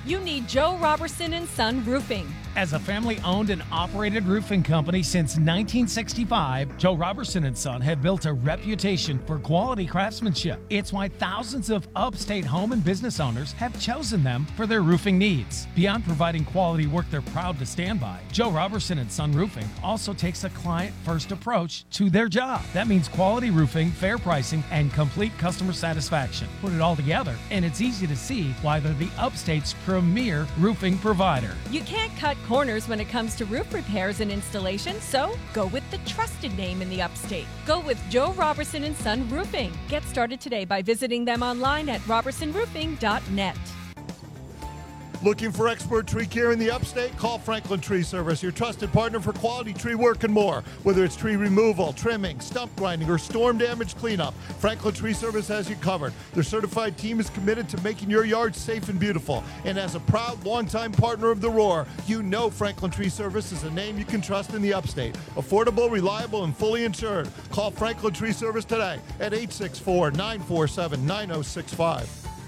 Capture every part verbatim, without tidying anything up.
You need Joe Robertson and Son Roofing. As a family-owned and operated roofing company since nineteen sixty-five, Joe Robertson and Son have built a reputation for quality craftsmanship. It's why thousands of upstate home and business owners have chosen them for their roofing needs. Beyond providing quality work they're proud to stand by, Joe Robertson and Son Roofing also takes a client-first approach to their job. That means quality roofing, fair pricing, and complete customer satisfaction. Put it all together, and it's easy to see why they're the upstate's premier roofing provider. You can't cut corners when it comes to roof repairs and installation, so go with the trusted name in the upstate. Go with Joe Robertson and Son Roofing. Get started today by visiting them online at robertson roofing dot net. Looking for expert tree care in the upstate? Call Franklin Tree Service, your trusted partner for quality tree work and more. Whether it's tree removal, trimming, stump grinding, or storm damage cleanup, Franklin Tree Service has you covered. Their certified team is committed to making your yard safe and beautiful. And as a proud, longtime partner of The Roar, you know Franklin Tree Service is a name you can trust in the upstate. Affordable, reliable, and fully insured. Call Franklin Tree Service today at eight six four, nine four seven, nine zero six five.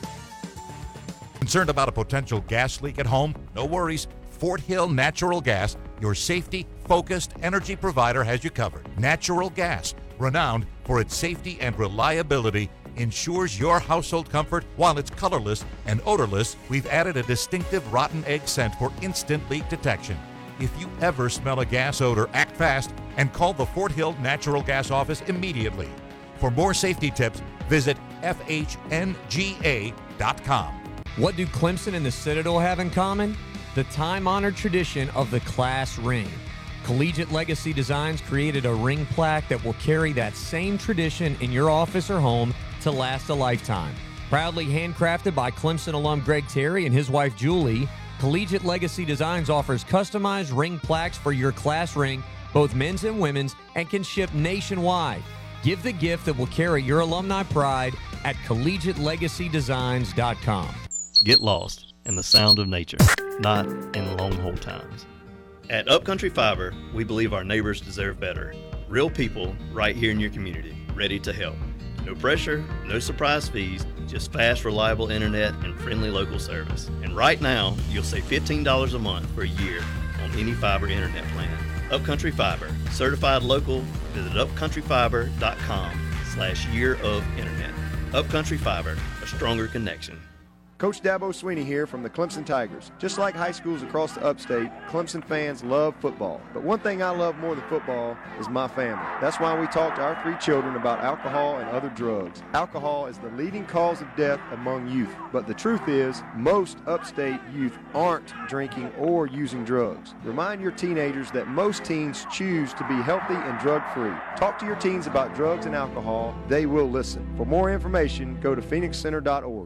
Concerned about a potential gas leak at home? No worries. Fort Hill Natural Gas, your safety-focused energy provider, has you covered. Natural gas, renowned for its safety and reliability, ensures your household comfort while it's colorless and odorless. We've added a distinctive rotten egg scent for instant leak detection. If you ever smell a gas odor, act fast and call the Fort Hill Natural Gas office immediately. For more safety tips, visit F H N G A dot com. What do Clemson and the Citadel have in common? The time-honored tradition of the class ring. Collegiate Legacy Designs created a ring plaque that will carry that same tradition in your office or home to last a lifetime. Proudly handcrafted by Clemson alum Greg Terry and his wife Julie, Collegiate Legacy Designs offers customized ring plaques for your class ring, both men's and women's, and can ship nationwide. Give the gift that will carry your alumni pride at collegiate legacy designs dot com. Get lost in the sound of nature, not in long haul times. At Upcountry Fiber, we believe our neighbors deserve better. Real people right here in your community, ready to help. No pressure, no surprise fees, just fast, reliable internet and friendly local service. And right now, you'll save fifteen dollars a month for a year on any fiber internet plan. Upcountry Fiber, certified local. Visit upcountry fiber dot com slash year of internet. Upcountry Fiber, a stronger connection. Coach Dabo Sweeney here from the Clemson Tigers. Just like high schools across the upstate, Clemson fans love football. But one thing I love more than football is my family. That's why we talk to our three children about alcohol and other drugs. Alcohol is the leading cause of death among youth. But the truth is, most upstate youth aren't drinking or using drugs. Remind your teenagers that most teens choose to be healthy and drug-free. Talk to your teens about drugs and alcohol. They will listen. For more information, go to phoenix center dot org.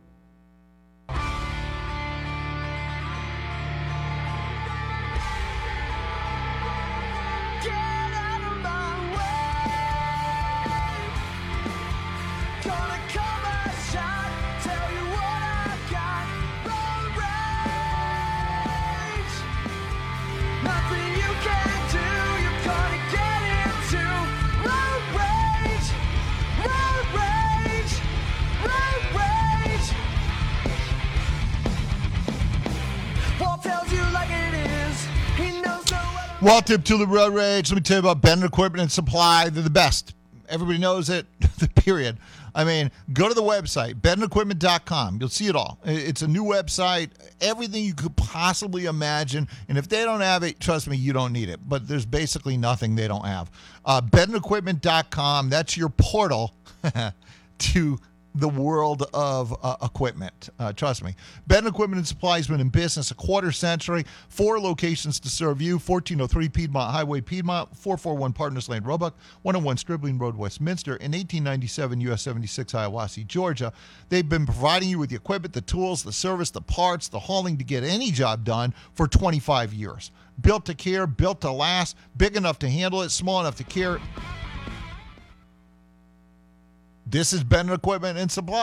Welcome to the Road Rage. Let me tell you about Bennett Equipment and Supply. They're the best. Everybody knows it, period. I mean, go to the website, bennett equipment dot com. You'll see it all. It's a new website, everything you could possibly imagine. And if they don't have it, trust me, you don't need it. But there's basically nothing they don't have. Uh, bennett equipment dot com, that's your portal to the world of uh, equipment. Uh, trust me. Bennett Equipment and Supply has been in business a quarter century. Four locations to serve you. fourteen oh three Piedmont Highway, Piedmont. four forty-one Partners Lane, Roebuck. one oh one Stribling Road, Westminster. In eighteen ninety-seven, U S seventy-six, Hiawassee, Georgia. They've been providing you with the equipment, the tools, the service, the parts, the hauling to get any job done for twenty-five years. Built to care, built to last, big enough to handle it, small enough to care. This is Bennett Equipment and Supply.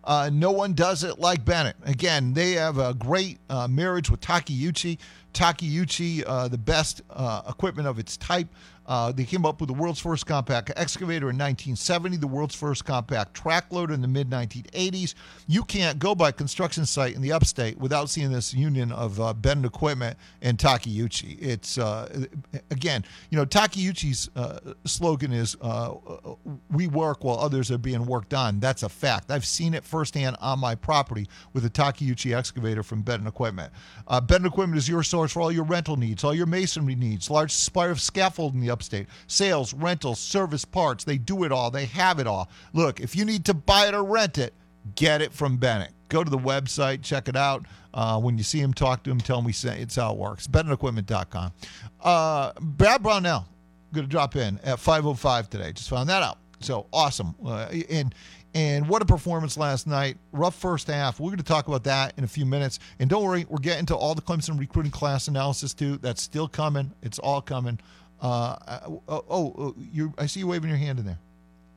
Uh, no one does it like Bennett. Again, they have a great uh, marriage with Takeuchi. Takeuchi, uh, the best uh, equipment of its type. Uh, they came up with the world's first compact excavator in nineteen seventy, the world's first compact track loader in the mid nineteen eighties. You can't go by a construction site in the upstate without seeing this union of uh, Bennett Equipment and Takeuchi. It's, uh, again, you know, Takeuchi's uh, slogan is, uh, we work while others are being worked on. That's a fact. I've seen it firsthand on my property with a Takeuchi excavator from Bennett Equipment. Uh, Bennett Equipment is your source for all your rental needs, all your masonry needs, large spire of scaffolding in the upstate, sales, rentals, service, parts. They do it all. They have it all. Look, if you need to buy it or rent it, get it from Bennett. Go to the website, check it out. Uh, when you see him, talk to him, tell him we say it's how it works. Bennett Equipment dot com. Uh, Brad Brownell going to drop in at five oh five today. Just found that out. So awesome. Uh, and And what a performance last night. Rough first half. We're going to talk about that in a few minutes. And don't worry, we're getting to all the Clemson recruiting class analysis, too. That's still coming. It's all coming. Uh, oh, oh you, I see you waving your hand in there.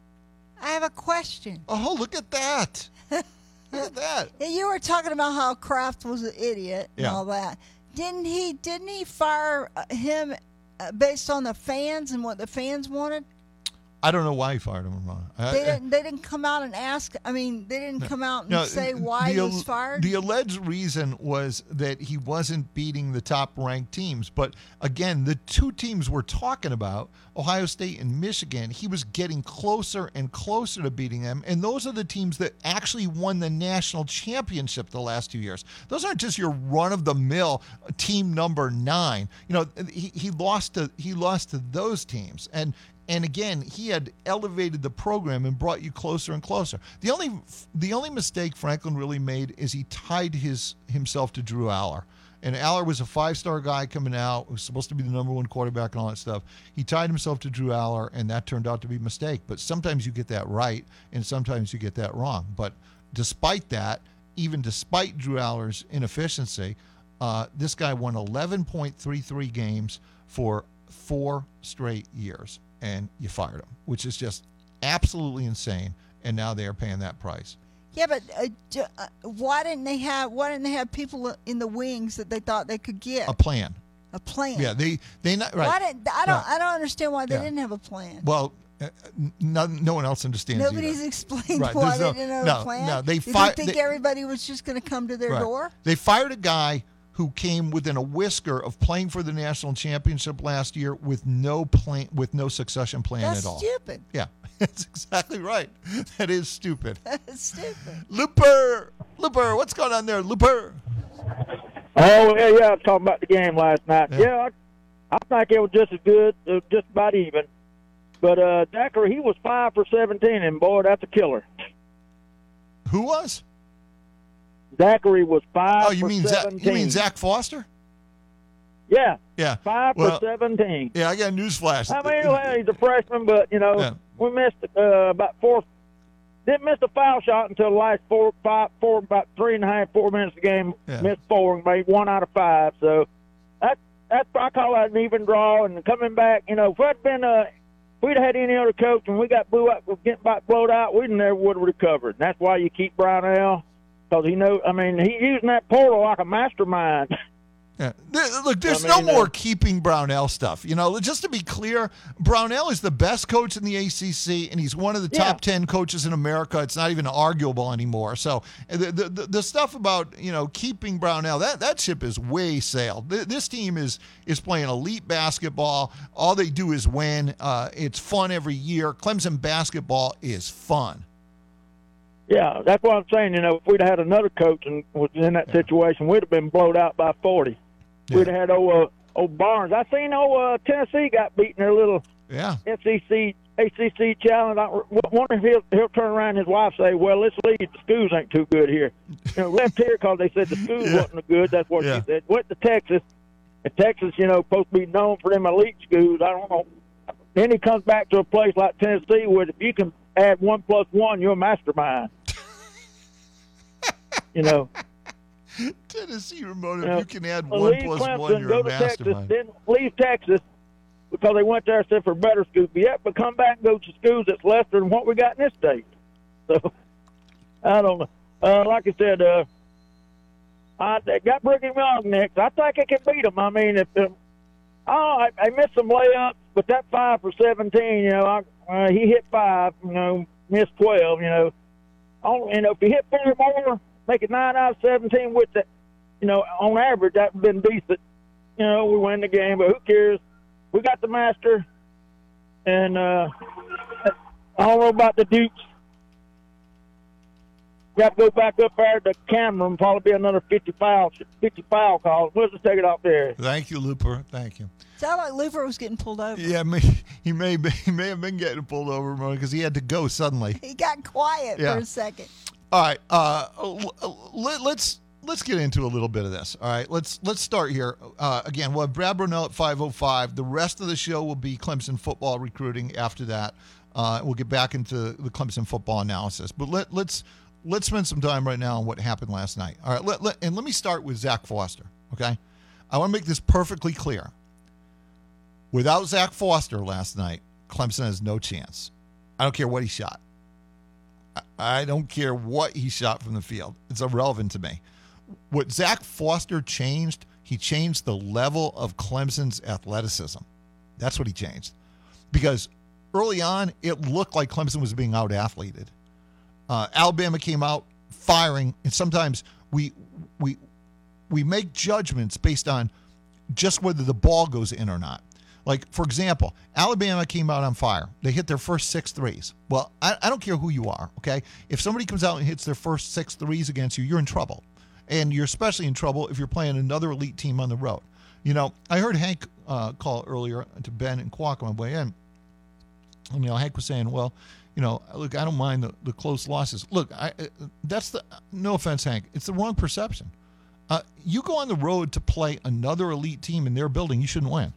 I have a question. Oh, look at that. Look at that. You were talking about how Kraft was an idiot and Yeah. all that. Didn't he, didn't he fire him based on the fans and what the fans wanted? I don't know why he fired him. I, They didn't. They didn't come out and ask. I mean, they didn't come out and No, say why the, he was fired. The alleged reason was that he wasn't beating the top-ranked teams. But again, the two teams we're talking about, Ohio State and Michigan, he was getting closer and closer to beating them. And those are the teams that actually won the national championship the last two years. Those aren't just your run-of-the-mill team number nine. You know, he, he lost to he lost to those teams. And And again, he had elevated the program and brought you closer and closer. The only the only mistake Franklin really made is he tied his himself to Drew Aller. And Aller was a five-star guy coming out, was supposed to be the number one quarterback and all that stuff. He tied himself to Drew Aller, and that turned out to be a mistake. But sometimes you get that right, and sometimes you get that wrong. But despite that, even despite Drew Aller's inefficiency, uh, this guy won eleven point three three games for four straight years. And you fired him, which is just absolutely insane. And now they are paying that price. Yeah, but uh, j- uh, why didn't they have why didn't they have people in the wings that they thought they could get A plan. a plan? Yeah, they they not right. Why did I don't No. I don't understand why they Yeah. didn't have a plan. Well, uh, no, no one else understands. Nobody's either. explained Right, why there's they no- didn't have no, a plan. no, they Did fi- they think they- everybody was just going to come to their Right. door? They fired a guy who came within a whisker of playing for the national championship last year with no plan, with no succession plan That's at all. stupid. Yeah, that's exactly right. That is stupid. That's stupid. Looper, Looper, what's going on there, Looper? Oh, yeah, yeah, I was talking about the game last night. Yeah. Yeah, I, I think it was just as good, uh, just about even. But uh, Zachary, he was five for seventeen, and boy, that's a killer. Who was? Zachary was five Oh, you for mean Zach, seventeen. you mean Zach Foster? Yeah, Yeah. five Well, for seventeen. Yeah, I got a newsflash. I mean, well, he's a freshman, but, you know, Yeah. we missed uh, about four. Didn't miss a foul shot until the last four, five, four, about three and a half, four minutes of the game. Yeah. Missed four and made one out of five. So that that's I call that an even draw. And coming back, you know, if I'd been uh, if we'd had any other coach and we got blew up, getting back blowed out, we never would have recovered. And that's why you keep Brownell, because he know. I mean, he's using that portal like a mastermind. Yeah. There- Look, there's I mean, no more uh, keeping Brownell stuff. You know, just to be clear, Brownell is the best coach in the A C C, and he's one of the Yeah. top ten coaches in America. It's not even arguable anymore. So the the, the, the stuff about, you know, keeping Brownell, that, that ship is way sailed. Th- This team is is playing elite basketball. All they do is win. Uh, it's fun every year. Clemson basketball is fun. Yeah, that's what I'm saying. You know, if we'd had another coach and was in that situation, we'd have been blowed out by forty. We'd have had old, uh, old Barnes. I seen old uh, Tennessee got beaten their little Yeah. S E C A C C challenge. I wonder if he'll, he'll turn around and his wife say, "Well, let's leave. The schools ain't too good here." You know, left here because they said the schools Yeah. wasn't good. That's what Yeah. she said. Went to Texas, and Texas, you know, supposed to be known for them elite schools. I don't know. Then he comes back to a place like Tennessee where if you can add one plus one, you're a mastermind. You know. Tennessee, Ramona, You know, if you can add well, one leave plus Clemson, one, you're go a to Texas, mastermind. then leave Texas because they went there and said for better schools. But yet, but come back and go to schools that's lesser than what we got in this state. So I don't know. uh, like I said, uh, I they got Brigham Young next. I think I can beat them. I mean, if um, oh, I, I missed some layups, but that five for seventeen, you know, I, uh, he hit five, you know, missed twelve, you know. On, you know, if he hit four more, make it nine out of seventeen with that, you know, on average, that would have been decent. You know, we win the game, but who cares? We got the master, and uh, I don't know about the Dukes. Got to go back up there to the camera and probably be another fifty foul, fifty foul calls. We'll just take it off there. Thank you, Looper. Thank you. Sounded like Looper was getting pulled over. Yeah, may, he may be, he may have been getting pulled over because he had to go suddenly. He got quiet Yeah. for a second. All right, uh, let, let's let's get into a little bit of this. All right, let's let's start here. Uh, again, we'll have Brad Brunell at five oh five. The rest of the show will be Clemson football recruiting after that. Uh, we'll get back into the Clemson football analysis. But let, let's let's spend some time right now on what happened last night. All right, let, let, and let me start with Zach Foster, okay? I want to make this perfectly clear. Without Zach Foster last night, Clemson has no chance. I don't care what he shot. I don't care what he shot from the field. It's irrelevant to me. What Zach Foster changed, he changed the level of Clemson's athleticism. That's what he changed. Because early on, it looked like Clemson was being out-athleted. Uh, Alabama came out firing, and sometimes we we we make judgments based on just whether the ball goes in or not. Like, for example, Alabama came out on fire. They hit their first six threes. Well, I, I don't care who you are, okay? If somebody comes out and hits their first six threes against you, you're in trouble. And you're especially in trouble if you're playing another elite team on the road. You know, I heard Hank uh, call earlier to Ben and Quack on my way in. And, you know, Hank was saying, well, you know, look, I don't mind the, the close losses. Look, I that's the, no offense, Hank, it's the wrong perception. Uh, you go on the road to play another elite team in their building, you shouldn't win.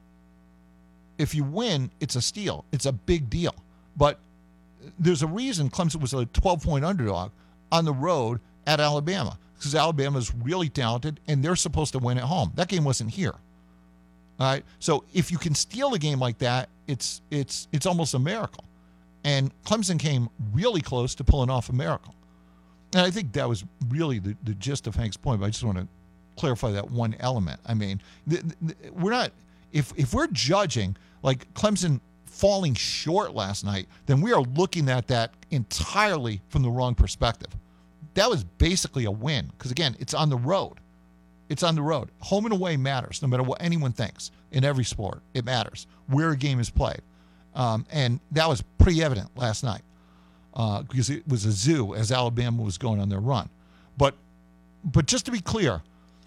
If you win, it's a steal. It's a big deal. But there's a reason Clemson was a twelve-point underdog on the road at Alabama, because Alabama is really talented, and they're supposed to win at home. That game wasn't here. All right? So if you can steal a game like that, it's it's it's almost a miracle. And Clemson came really close to pulling off a miracle. And I think that was really the, the gist of Hank's point, but I just want to clarify that one element. I mean, th- th- we're not – if if we're judging – like Clemson falling short last night, then we are looking at that entirely from the wrong perspective. That was basically a win because, again, it's on the road. It's on the road. Home and away matters no matter what anyone thinks in every sport. It matters where a game is played. Um, and that was pretty evident last night uh, because it was a zoo as Alabama was going on their run. But, but just to be clear,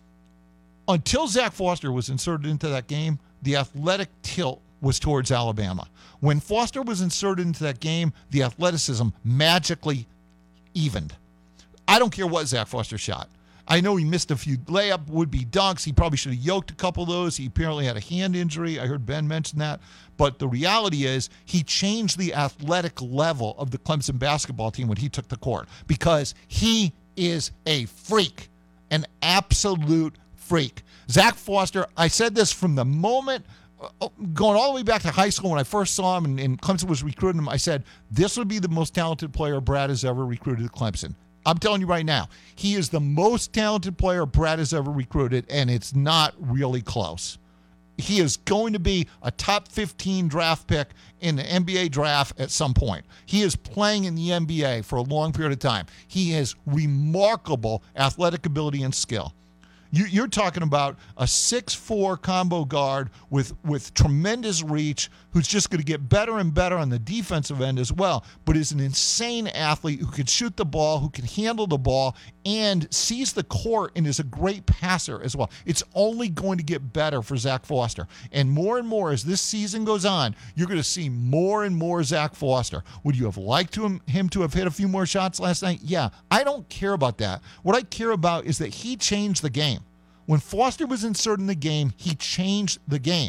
until Zach Foster was inserted into that game, the athletic tilt was towards Alabama. When Foster was inserted into that game, the athleticism magically evened. I don't care what Zach Foster shot. I know he missed a few layup would-be dunks. He probably should have yoked a couple of those. He apparently had a hand injury. I heard Ben mention that. But the reality is he changed the athletic level of the Clemson basketball team when he took the court because he is a freak, an absolute freak. Zach Foster, I said this from the moment going all the way back to high school when I first saw him and, and Clemson was recruiting him, I said, this would be the most talented player Brad has ever recruited at Clemson. I'm telling you right now, he is the most talented player Brad has ever recruited, and it's not really close. He is going to be a top fifteen draft pick in the N B A draft at some point. He is playing in the N B A for a long period of time. He has remarkable athletic ability and skill. You, you're talking about a six foot four combo guard with, with tremendous reach who's just going to get better and better on the defensive end as well, but is an insane athlete who can shoot the ball, who can handle the ball, and sees the court and is a great passer as well. It's only going to get better for Zach Foster. And more and more as this season goes on, you're going to see more and more Zach Foster. Would you have liked to him, him to have hit a few more shots last night? Yeah. I don't care about that. What I care about is that he changed the game. When Foster was inserted in the game, he changed the game.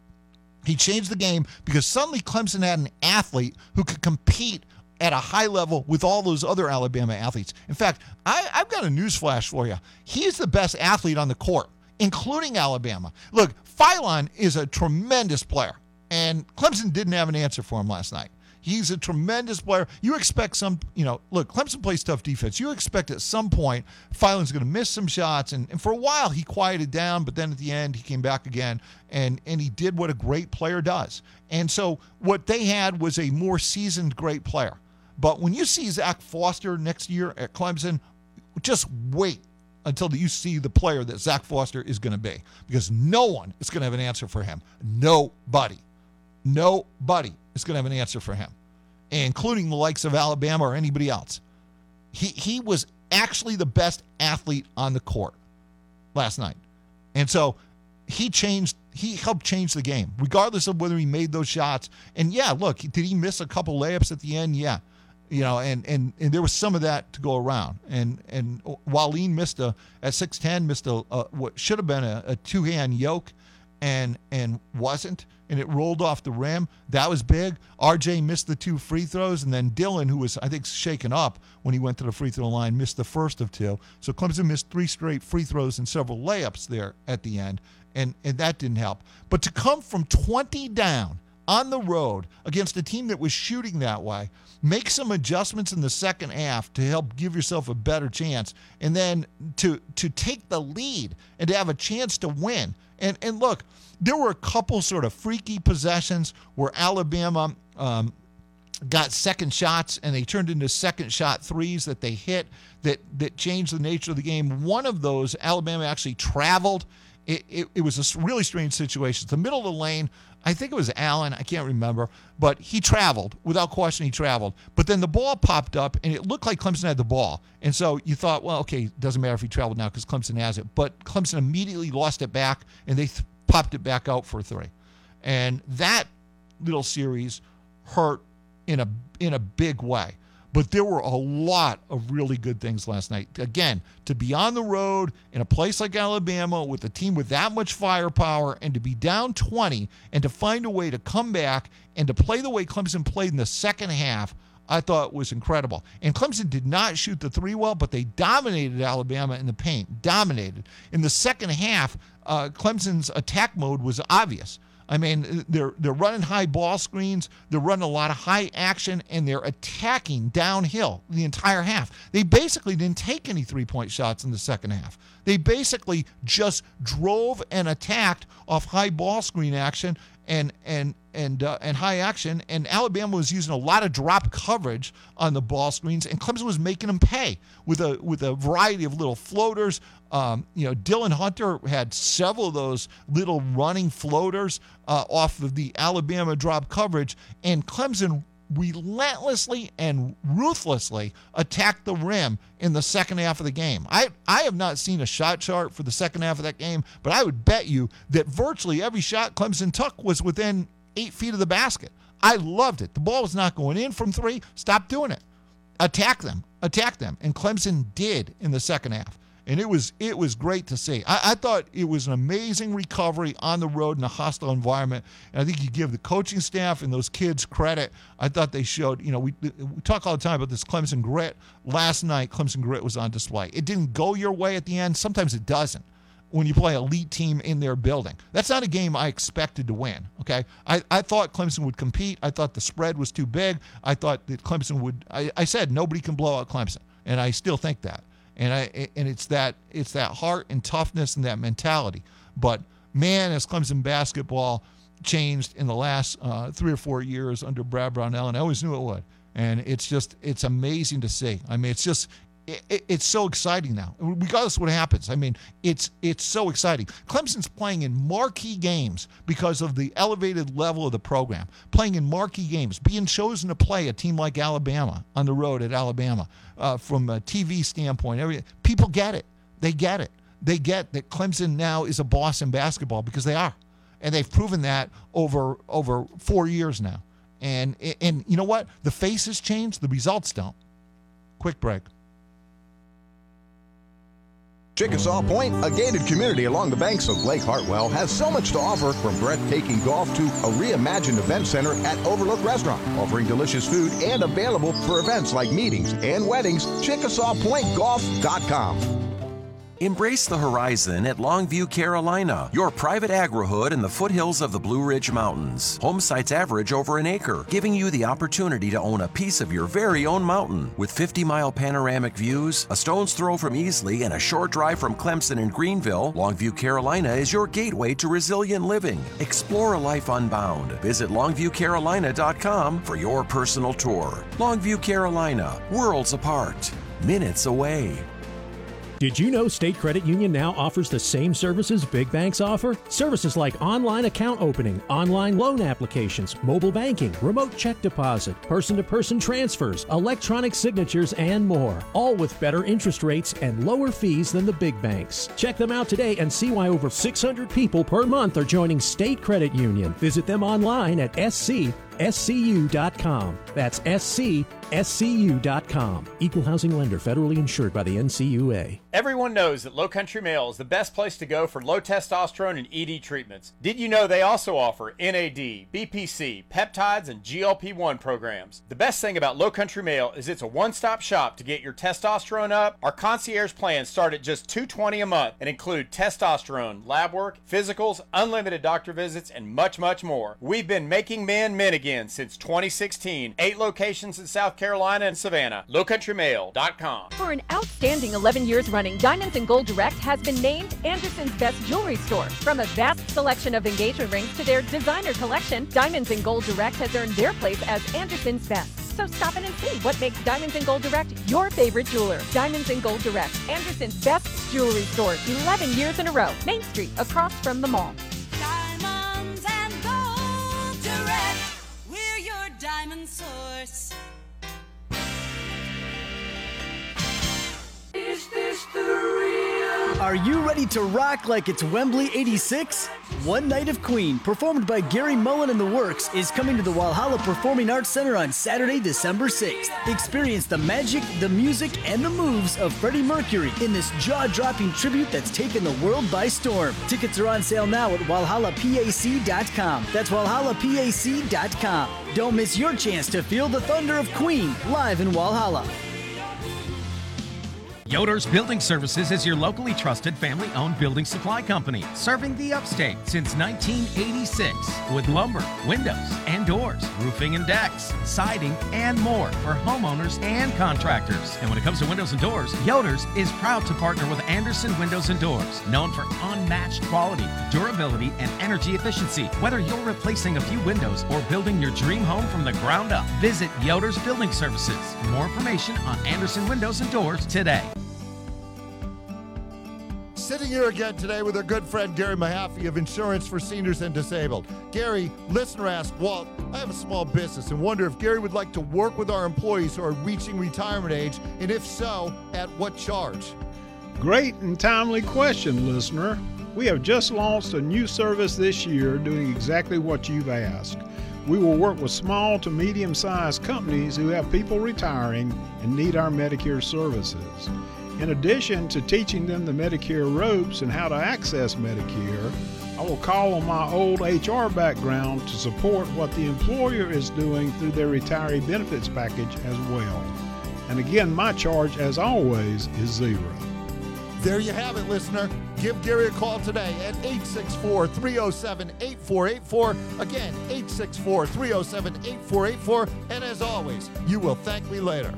He changed the game because suddenly Clemson had an athlete who could compete at a high level with all those other Alabama athletes. In fact, I, I've got a news flash for you. He's the best athlete on the court, including Alabama. Look, Philon is a tremendous player, and Clemson didn't have an answer for him last night. He's a tremendous player. You expect some, you know, look, Clemson plays tough defense. You expect at some point Filan's going to miss some shots. And, and for a while he quieted down, but then at the end he came back again and, and he did what a great player does. And so what they had was a more seasoned great player. But when you see Zach Foster next year at Clemson, just wait until you see the player that Zach Foster is going to be, because no one is going to have an answer for him. Nobody. Nobody is going to have an answer for him, including the likes of Alabama or anybody else. He he was actually the best athlete on the court last night. And so he changed, he helped change the game, regardless of whether he made those shots. And yeah, look, did he miss a couple layups at the end? Yeah. You know, and, and, and there was some of that to go around. And and Wallin missed a, at six ten, missed a, a what should have been a, a two-hand yoke and and wasn't, and it rolled off the rim. That was big. R J missed the two free throws, and then Dylan, who was, I think, shaken up when he went to the free throw line, missed the first of two. So Clemson missed three straight free throws and several layups there at the end, and, and that didn't help. But to come from twenty down on the road against a team that was shooting that way, make some adjustments in the second half to help give yourself a better chance, and then to to take the lead and to have a chance to win. And and look, there were a couple sort of freaky possessions where Alabama um, got second shots and they turned into second shot threes that they hit that that changed the nature of the game. One of those, Alabama actually traveled. It, it, it was a really strange situation. It's the middle of the lane. I think it was Allen. I can't remember. But he traveled. Without question, he traveled. But then the ball popped up, and it looked like Clemson had the ball. And so you thought, well, okay, doesn't matter if he traveled now because Clemson has it. But Clemson immediately lost it back, and they th- popped it back out for a three. And that little series hurt in a in a big way. But there were a lot of really good things last night. Again, to be on the road in a place like Alabama with a team with that much firepower and to be down twenty and to find a way to come back and to play the way Clemson played in the second half, I thought was incredible. And Clemson did not shoot the three well, but they dominated Alabama in the paint. Dominated. In the second half, uh, Clemson's attack mode was obvious. I mean, they're they're running high ball screens, they're running a lot of high action, and they're attacking downhill the entire half. They basically didn't take any three-point shots in the second half. They basically just drove and attacked off high ball screen action and and and uh, and high action, and Alabama was using a lot of drop coverage on the ball screens, and Clemson was making them pay with a with a variety of little floaters. Um, you know, Dylan Hunter had several of those little running floaters uh, off of the Alabama drop coverage, and Clemson relentlessly and ruthlessly attacked the rim in the second half of the game. I, I have not seen a shot chart for the second half of that game, but I would bet you that virtually every shot Clemson took was within eight feet of the basket. I loved it. The ball was not going in from three. Stop doing it. Attack them. Attack them. And Clemson did in the second half. And it was it was great to see. I, I thought it was an amazing recovery on the road in a hostile environment. And I think you give the coaching staff and those kids credit. I thought they showed, you know, we, we talk all the time about this Clemson grit. Last night, Clemson grit was on display. It didn't go your way at the end. Sometimes it doesn't when you play an elite team in their building. That's not a game I expected to win, okay? I, I thought Clemson would compete. I thought the spread was too big. I thought that Clemson would – I, I said nobody can blow out Clemson, and I still think that. And I and it's that it's that heart and toughness and that mentality. But man, as Clemson basketball changed in the last uh, three or four years under Brad Brownell, and I always knew it would. And it's just it's amazing to see. I mean, it's just it, it's so exciting now, regardless of what happens. I mean, it's it's so exciting. Clemson's playing in marquee games because of the elevated level of the program. Playing in marquee games, being chosen to play a team like Alabama on the road at Alabama. Uh, from a T V standpoint, every, people get it. They get it. They get that Clemson now is a boss in basketball because they are, and they've proven that over over four years now. And and you know what? The faces change, the results don't. Quick break. Chickasaw Point, a gated community along the banks of Lake Hartwell, has so much to offer, from breathtaking golf to a reimagined event center at Overlook Restaurant, offering delicious food and available for events like meetings and weddings. Chickasaw Point Golf dot com. Embrace the horizon at Longview, Carolina, your private agri-hood in the foothills of the Blue Ridge Mountains. Home sites average over an acre, giving you the opportunity to own a piece of your very own mountain. With fifty-mile panoramic views, a stone's throw from Easley, and a short drive from Clemson and Greenville, Longview, Carolina is your gateway to resilient living. Explore a life unbound. Visit longview carolina dot com for your personal tour. Longview, Carolina, worlds apart, minutes away. Did you know State Credit Union now offers the same services big banks offer? Services like online account opening, online loan applications, mobile banking, remote check deposit, person-to-person transfers, electronic signatures, and more. All with better interest rates and lower fees than the big banks. Check them out today and see why over six hundred people per month are joining State Credit Union. Visit them online at s c s c u dot com. That's s c s c u dot com. Equal housing lender, federally insured by the N C U A. Everyone knows that Low Country Male is the best place to go for low testosterone and E D treatments. Did you know they also offer N A D, B P C, peptides, and G L P one programs? The best thing about Low Country Male is it's a one-stop shop to get your testosterone up. Our concierge plans start at just two hundred twenty dollars a month and include testosterone, lab work, physicals, unlimited doctor visits, and much, much more. We've been making men men again since twenty sixteen. Eight locations in South Carolina and Savannah. low country mail dot com. For an outstanding eleven years running, Diamonds and Gold Direct has been named Anderson's best jewelry store. From a vast selection of engagement rings to their designer collection, Diamonds and Gold Direct has earned their place as Anderson's best. So stop in and see what makes Diamonds and Gold Direct your favorite jeweler. Diamonds and Gold Direct, Anderson's best jewelry store, eleven years in a row. Main Street, across from the mall. Diamonds and Gold Direct, we're your diamond source. Is this the real? Are you ready to rock like it's Wembley eighty-six? One Night of Queen, performed by Gary Mullen and the Works, is coming to the Walhalla Performing Arts Center on Saturday, December sixth. Experience the magic, the music, and the moves of Freddie Mercury in this jaw-dropping tribute that's taken the world by storm. Tickets are on sale now at walhalla pac dot com. That's walhalla pac dot com. Don't miss your chance to feel the thunder of Queen live in Walhalla. Yoder's Building Services is your locally trusted family-owned building supply company, serving the upstate since nineteen eighty-six with lumber, windows and doors, roofing and decks, siding, and more for homeowners and contractors. And when it comes to windows and doors, Yoder's is proud to partner with Anderson Windows and Doors, known for unmatched quality, durability, and energy efficiency. Whether you're replacing a few windows or building your dream home from the ground up, visit Yoder's Building Services. For more information on Anderson Windows and Doors today. Sitting here again today with our good friend Gary Mahaffey of Insurance for Seniors and Disabled. Gary, listener asked, Walt, I have a small business and wonder if Gary would like to work with our employees who are reaching retirement age, and if so, at what charge? Great and timely question, listener. We have just launched a new service this year doing exactly what you've asked. We will work with small to medium-sized companies who have people retiring and need our Medicare services. In addition to teaching them the Medicare ropes and how to access Medicare, I will call on my old H R background to support what the employer is doing through their retiree benefits package as well. And again, my charge, as always, is zero. There you have it, listener. Give Gary a call today at eight six four, three oh seven, eight four eight four. Again, eight six four, three oh seven, eight four eight four. And as always, you will thank me later.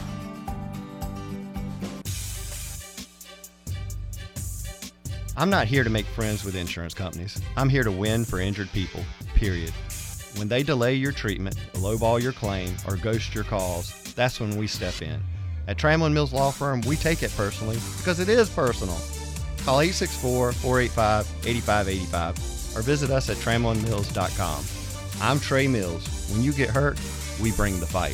I'm not here to make friends with insurance companies. I'm here to win for injured people, period. When they delay your treatment, lowball your claim, or ghost your calls, that's when we step in. At Trammell Mills Law Firm, we take it personally because it is personal. Call eight six four, four eight five, eight five eight five or visit us at trammell and mills dot com. I'm Trey Mills. When you get hurt, we bring the fight.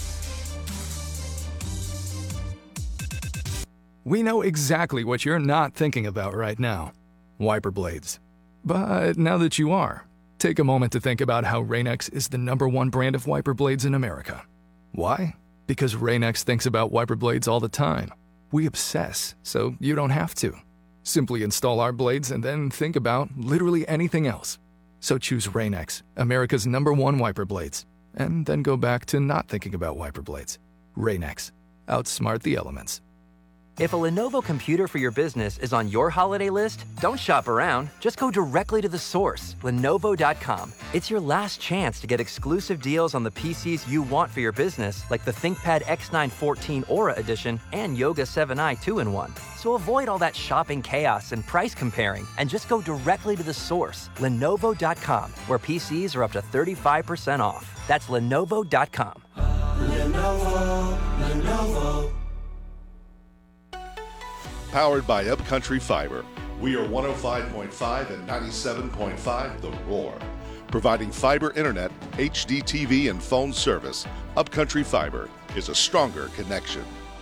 We know exactly what you're not thinking about right now. Wiper blades. But now that you are, take a moment to think about how Rain-X is the number one brand of wiper blades in America. Why? Because Rain-X thinks about wiper blades all the time. We obsess, so you don't have to. Simply install our blades and then think about literally anything else. So choose Rain-X, America's number one wiper blades, and then go back to not thinking about wiper blades. Rain-X. Outsmart the elements. If a Lenovo computer for your business is on your holiday list, don't shop around. Just go directly to the source, Lenovo dot com. It's your last chance to get exclusive deals on the P Cs you want for your business, like the ThinkPad X nine fourteen Aura Edition and Yoga seven i two in one. So avoid all that shopping chaos and price comparing, and just go directly to the source, Lenovo dot com, where P Cs are up to thirty-five percent off. That's Lenovo dot com. Lenovo, Lenovo. Powered by Upcountry Fiber. We are one oh five point five and ninety-seven point five The Roar. Providing fiber internet, H D T V, and phone service, Upcountry Fiber is a stronger connection.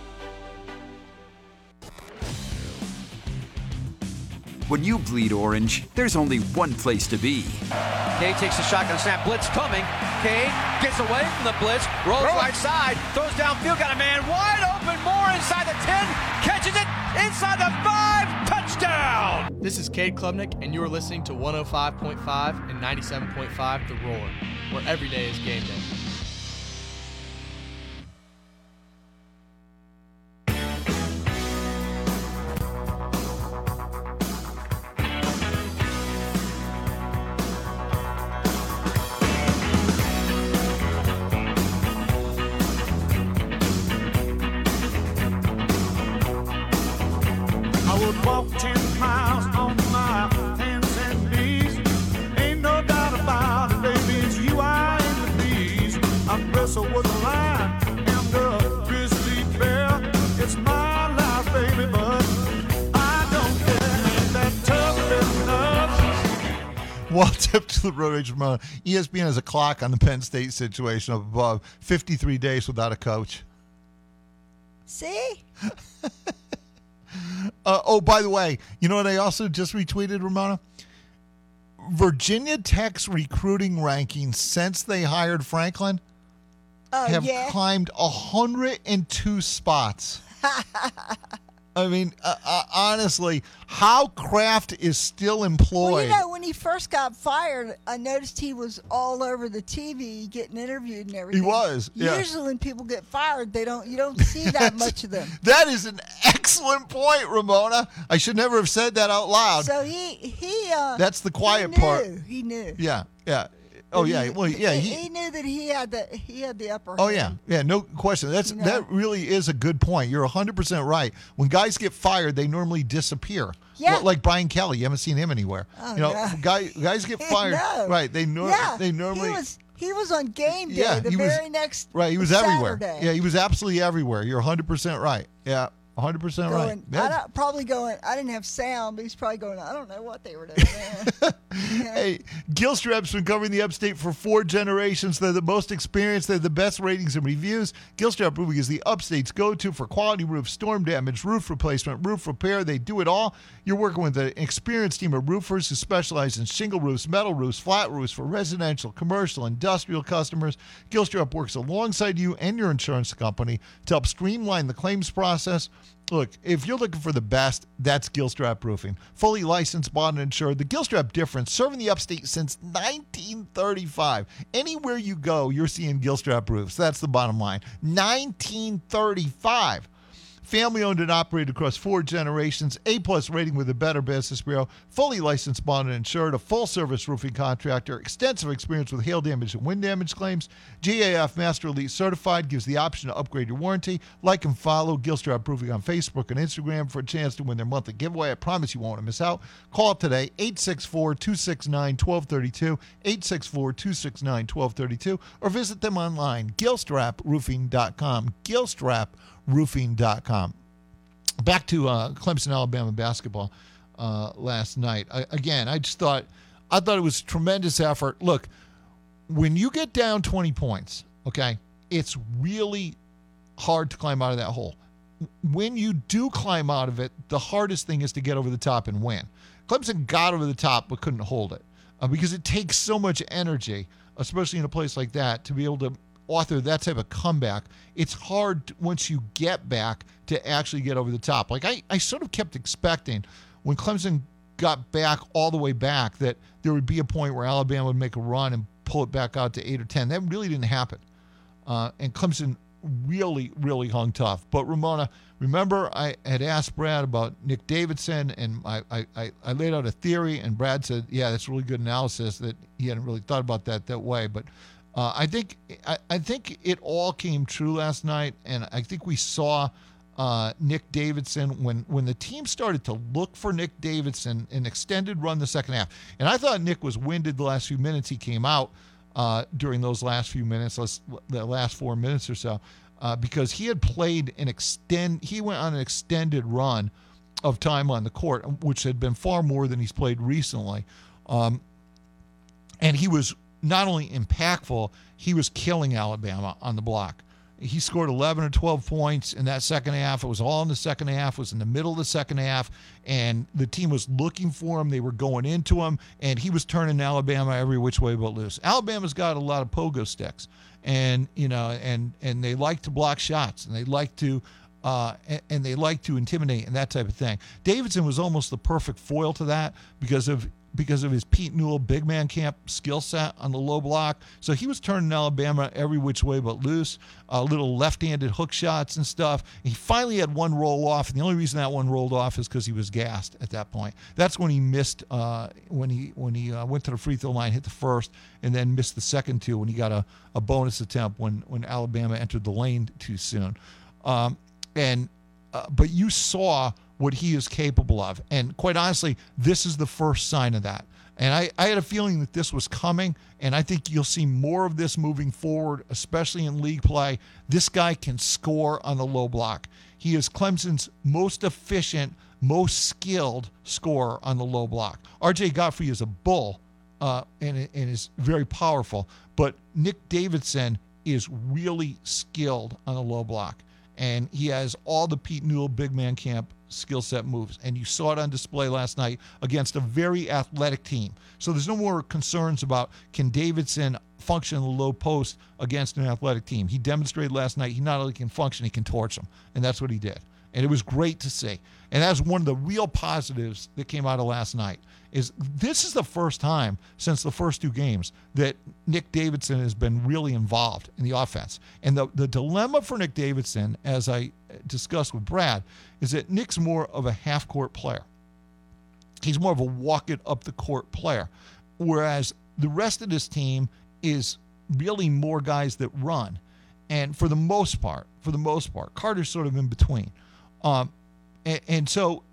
When you bleed orange, there's only one place to be. Cade takes the shotgun snap, blitz coming. Cade gets away from the blitz, rolls right side, throws downfield, got a man wide open, Moore inside the ten, catches it inside the five, touchdown! This is Cade Klubnik, and you're listening to one oh five point five and ninety-seven point five The Roar, where every day is game day. Walk ten miles on my hands and knees. Ain't no doubt about it, baby, it's you I am the bees. I wrestle with the lion and the grizzly bear. It's my life, baby, but I don't care. Ain't that tough enough? Well, tip to the Road Rage Ramona. E S P N has a clock on the Penn State situation up above. fifty-three days without a coach. See? Uh, oh, by the way, you know what I also just retweeted, Ramona? Virginia Tech's recruiting rankings since they hired Franklin Oh, have yeah? climbed one hundred two spots. I mean, uh, uh, honestly, how Kraft is still employed. Well, you know, when he first got fired, I noticed he was all over the T V getting interviewed and everything. He was, yeah. Usually when people get fired, they don't. You don't see that much of them. That is an excellent point, Ramona. I should never have said that out loud. So he he. Uh, That's the quiet he knew, part. He knew. Yeah, yeah. Oh, yeah. Well, yeah. He, He, he knew that he had the he had the upper. Oh hand. yeah, yeah, no question. That's You know? that really is a good point. You're one hundred percent right. When guys get fired, they normally disappear. Yeah. Well, like Brian Kelly, you haven't seen him anywhere. Oh, you know, no. guy, guys get fired. No. Right? They nor- Yeah, they normally He was he was on game day Yeah, the he was- very next. right. He was Saturday. everywhere. Yeah, he was absolutely everywhere. You're one hundred percent right. Yeah, one hundred percent right. Going, Yeah. I don't, probably going. I didn't have sound, but he's probably going. I don't know what they were doing there. Hey, Gilstrap's been covering the upstate for four generations. They're the most experienced. They're the best ratings and reviews. Gilstrap Roofing is the upstate's go-to for quality roof, storm damage, roof replacement, roof repair. They do it all. You're working with an experienced team of roofers who specialize in shingle roofs, metal roofs, flat roofs for residential, commercial, industrial customers. Gilstrap works alongside you and your insurance company to help streamline the claims process. Look, if you're looking for the best, that's Gilstrap Roofing. Fully licensed, bought, and insured. The Gilstrap difference, serving the upstate since nineteen thirty-five. Anywhere you go, you're seeing Gilstrap roofs. That's the bottom line. nineteen thirty-five. Family owned and operated across four generations. A-plus rating with the Better Business Bureau. Fully licensed, bonded, and insured. A full-service roofing contractor. Extensive experience with hail damage and wind damage claims. G A F Master Elite Certified. Gives the option to upgrade your warranty. Like and follow Gilstrap Roofing on Facebook and Instagram for a chance to win their monthly giveaway. I promise you won't want to miss out. Call today, eight six four, two six nine, one two three two, eight six four, two six nine, one two three two, or visit them online, gilstrap roofing dot com. Gilstrap roofing dot com. Back to uh, Clemson, Alabama basketball uh, last night. I, again, I just thought I thought it was tremendous effort. Look, when you get down twenty points, okay, it's really hard to climb out of that hole. When you do climb out of it, the hardest thing is to get over the top and win. Clemson got over the top but couldn't hold it uh, because it takes so much energy, especially in a place like that, to be able to author that type of comeback. It's hard once you get back to actually get over the top. Like I, I sort of kept expecting when Clemson got back all the way back that there would be a point where Alabama would make a run and pull it back out to eight or ten. That really didn't happen. Uh, and Clemson really, really hung tough. But Ramona, remember I had asked Brad about Nick Davidson, and I, I, I, I laid out a theory, and Brad said, yeah, that's really good analysis, that he hadn't really thought about that that way. But uh, I think I, I think it all came true last night, and I think we saw uh, Nick Davidson when, when the team started to look for Nick Davidson, an extended run the second half. And I thought Nick was winded the last few minutes he came out uh, during those last few minutes, the last four minutes or so. Uh, because he had played an extend, he went on an extended run of time on the court, which had been far more than he's played recently. Um, and he was not only impactful, he was killing Alabama on the block. He scored eleven or twelve points in that second half. It was all in the second half. It was in the middle of the second half, and the team was looking for him. They were going into him, and he was turning Alabama every which way but loose. Alabama's got a lot of pogo sticks, and you know, and and they like to block shots, and they like to, uh, and, and they like to intimidate and that type of thing. Davidson was almost the perfect foil to that because of. because of his Pete Newell big man camp skill set on the low block. So he was turning Alabama every which way but loose, uh, little left-handed hook shots and stuff. He finally had one roll off, and the only reason that one rolled off is because he was gassed at that point. That's when he missed, uh, when he when he uh, went to the free throw line, hit the first, and then missed the second two when he got a, a bonus attempt when, when Alabama entered the lane too soon. Um, and uh, but you saw what he is capable of. And quite honestly, this is the first sign of that. And I, I had a feeling that this was coming, and I think you'll see more of this moving forward, especially in league play. This guy can score on the low block. He is Clemson's most efficient, most skilled scorer on the low block. R J Godfrey is a bull uh, and, and is very powerful, but Nick Davidson is really skilled on the low block. And he has all the Pete Newell big man camp skill set moves. And you saw it on display last night against a very athletic team. So there's no more concerns about can Davidson function in the low post against an athletic team. He demonstrated last night he not only can function, he can torch them. And that's what he did. And it was great to see. And that's one of the real positives that came out of last night. Is this is the first time since the first two games that Nick Davidson has been really involved in the offense. And the, the dilemma for Nick Davidson, as I discussed with Brad, is that Nick's more of a half-court player. He's more of a walk-it-up-the-court player, whereas the rest of this team is really more guys that run. And for the most part, for the most part, Carter's sort of in between. Um, and, and so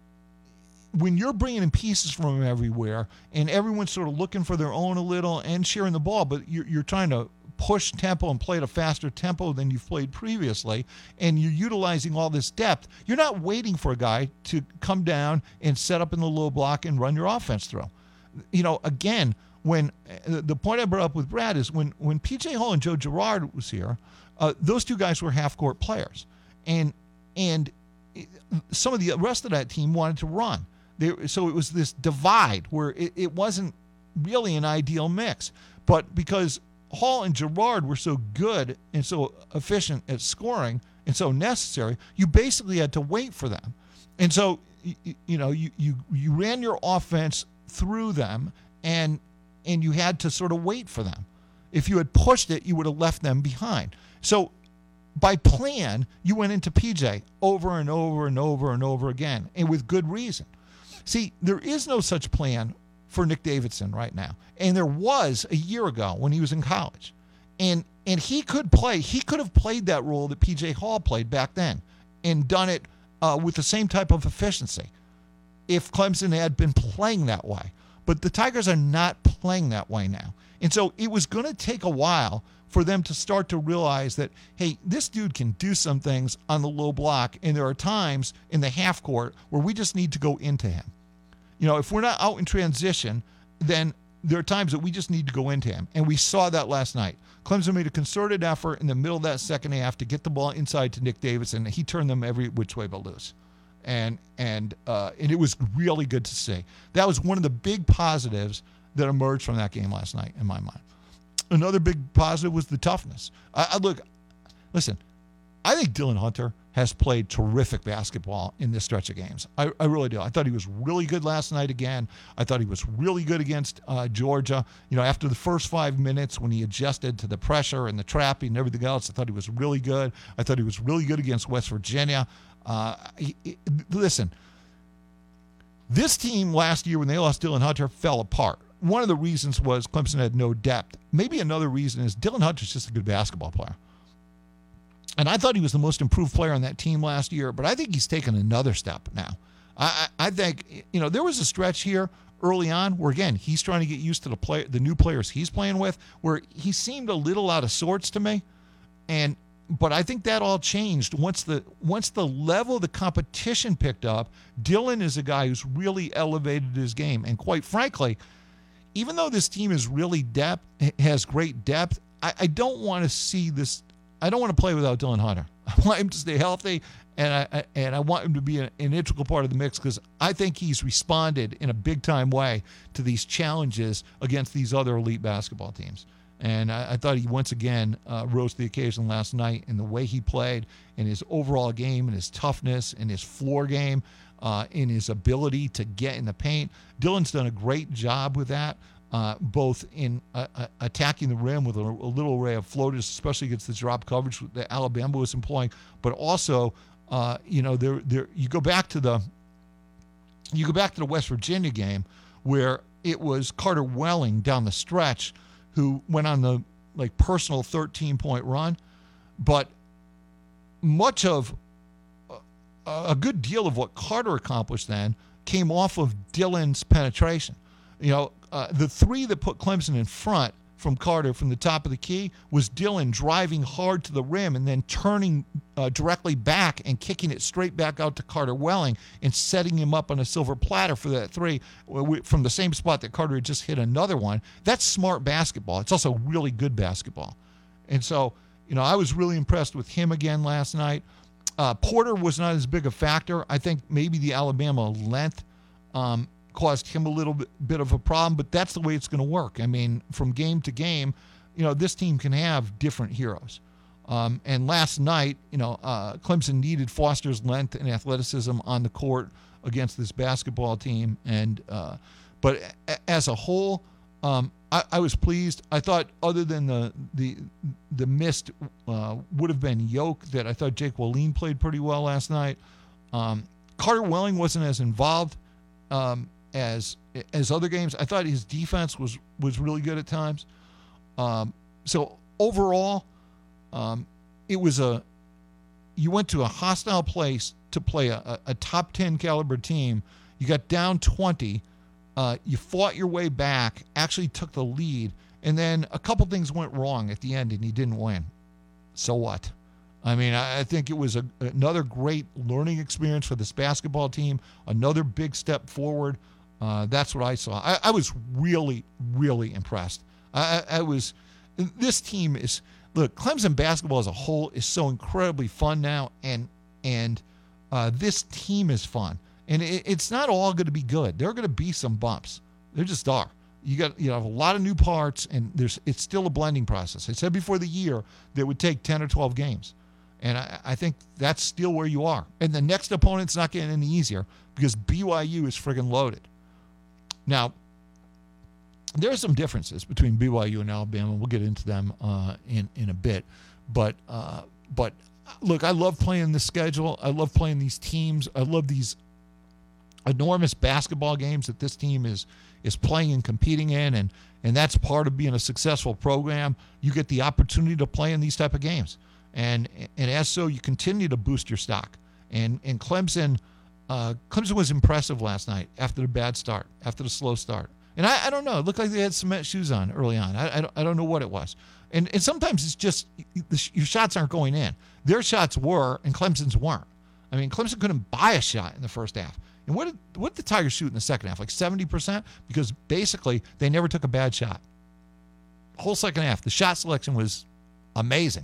when you're bringing in pieces from everywhere and everyone's sort of looking for their own a little and sharing the ball, but you're, you're trying to push tempo and play at a faster tempo than you've played previously, and you're utilizing all this depth, you're not waiting for a guy to come down and set up in the low block and run your offense through. You know, again, when the point I brought up with Brad is when, when P J Hall and Joe Girard was here, uh, those two guys were half-court players. And, and some of the rest of that team wanted to run. There, so it was this divide where it, it wasn't really an ideal mix. But because Hall and Girard were so good and so efficient at scoring and so necessary, you basically had to wait for them. And so, you, you know, you, you, you ran your offense through them, and and you had to sort of wait for them. If you had pushed it, you would have left them behind. So by plan, you went into P J over and over and over and over again, and with good reason. See, there is no such plan for Nick Davidson right now. And there was a year ago when he was in college. And and he could play. He could have played that role that P J Hall played back then and done it uh, with the same type of efficiency if Clemson had been playing that way. But the Tigers are not playing that way now. And so it was going to take a while for them to start to realize that, hey, this dude can do some things on the low block, and there are times in the half court where we just need to go into him. You know, if we're not out in transition, then there are times that we just need to go into him. And we saw that last night. Clemson made a concerted effort in the middle of that second half to get the ball inside to Nick Davidson. He turned them every which way but loose. And and uh, and it was really good to see. That was one of the big positives that emerged from that game last night in my mind. Another big positive was the toughness. I, I look, listen, I think Dylan Hunter has played terrific basketball in this stretch of games. I, I really do. I thought he was really good last night again. I thought he was really good against uh, Georgia. You know, after the first five minutes when he adjusted to the pressure and the trapping and everything else, I thought he was really good. I thought he was really good against West Virginia. Uh, he, he, listen, this team last year when they lost Dylan Hunter fell apart. One of the reasons was Clemson had no depth. Maybe another reason is Dylan Hunter's just a good basketball player. And I thought he was the most improved player on that team last year, but I think he's taken another step now. I, I, I think, you know, there was a stretch here early on where, again, he's trying to get used to the play, the new players he's playing with, where he seemed a little out of sorts to me. And but I think that all changed once the once the level of the competition picked up. Dylan is a guy who's really elevated his game. And quite frankly, even though this team is really depth, has great depth, I, I don't want to see this. I don't want to play without Dylan Hunter. I want him to stay healthy, and I and I want him to be an, an integral part of the mix because I think he's responded in a big-time way to these challenges against these other elite basketball teams. And I, I thought he once again uh, rose to the occasion last night in the way he played, in his overall game, in his toughness, in his floor game, uh, in his ability to get in the paint. Dylan's done a great job with that. Uh, both in uh, uh, attacking the rim with a, a little array of floaters, especially against the drop coverage that Alabama was employing, but also, uh, you know, there, there. You go back to the, you go back to the West Virginia game where it was Carter Welling down the stretch who went on the like personal thirteen point run, but much of uh, a good deal of what Carter accomplished then came off of Dylan's penetration. You know, uh, the three that put Clemson in front from Carter from the top of the key was Dylan driving hard to the rim and then turning uh, directly back and kicking it straight back out to Carter Welling and setting him up on a silver platter for that three from the same spot that Carter had just hit another one. That's smart basketball. It's also really good basketball. And so, you know, I was really impressed with him again last night. Uh, Porter was not as big a factor. I think maybe the Alabama length um, caused him a little bit, bit of a problem, but that's the way it's going to work. I mean, from game to game, you know, this team can have different heroes. Um, and last night, you know, uh, Clemson needed Foster's length and athleticism on the court against this basketball team. And uh, but a- as a whole, um, I-, I was pleased. I thought, other than the the the missed uh, would have been Yoke, that I thought Jake Walleen played pretty well last night. Um, Carter Welling wasn't as involved Um, as as other games. I thought his defense was was really good at times. Um, so overall, um, it was a you went to a hostile place to play a, a, a top ten caliber team. You got down twenty. Uh, you fought your way back, actually took the lead, and then a couple things went wrong at the end, and you didn't win. So what? I mean, I think it was a, another great learning experience for this basketball team, another big step forward. Uh, that's what I saw. I, I was really, really impressed. I, I was, this team is, look, Clemson basketball as a whole is so incredibly fun now, and and uh, this team is fun. And it, it's not all going to be good. There are going to be some bumps. There just are. You got you know a lot of new parts, and there's it's still a blending process. I said before the year that it would take ten or twelve games. And I, I think that's still where you are. And the next opponent's not getting any easier because B Y U is friggin' loaded. Now, there are some differences between B Y U and Alabama. We'll get into them uh, in, in a bit. But, uh, but look, I love playing this schedule. I love playing these teams. I love these enormous basketball games that this team is is playing and competing in. And, and that's part of being a successful program. You get the opportunity to play in these type of games. And and as so, you continue to boost your stock. And and Clemson, uh, Clemson was impressive last night after the bad start, after the slow start. And I, I don't know, it looked like they had cement shoes on early on. I, I, don't, I don't know what it was. And and sometimes it's just the, your shots aren't going in. Their shots were, and Clemson's weren't. I mean, Clemson couldn't buy a shot in the first half. And what did what did the Tigers shoot in the second half? Like seventy percent? Because basically they never took a bad shot. Whole second half, the shot selection was amazing.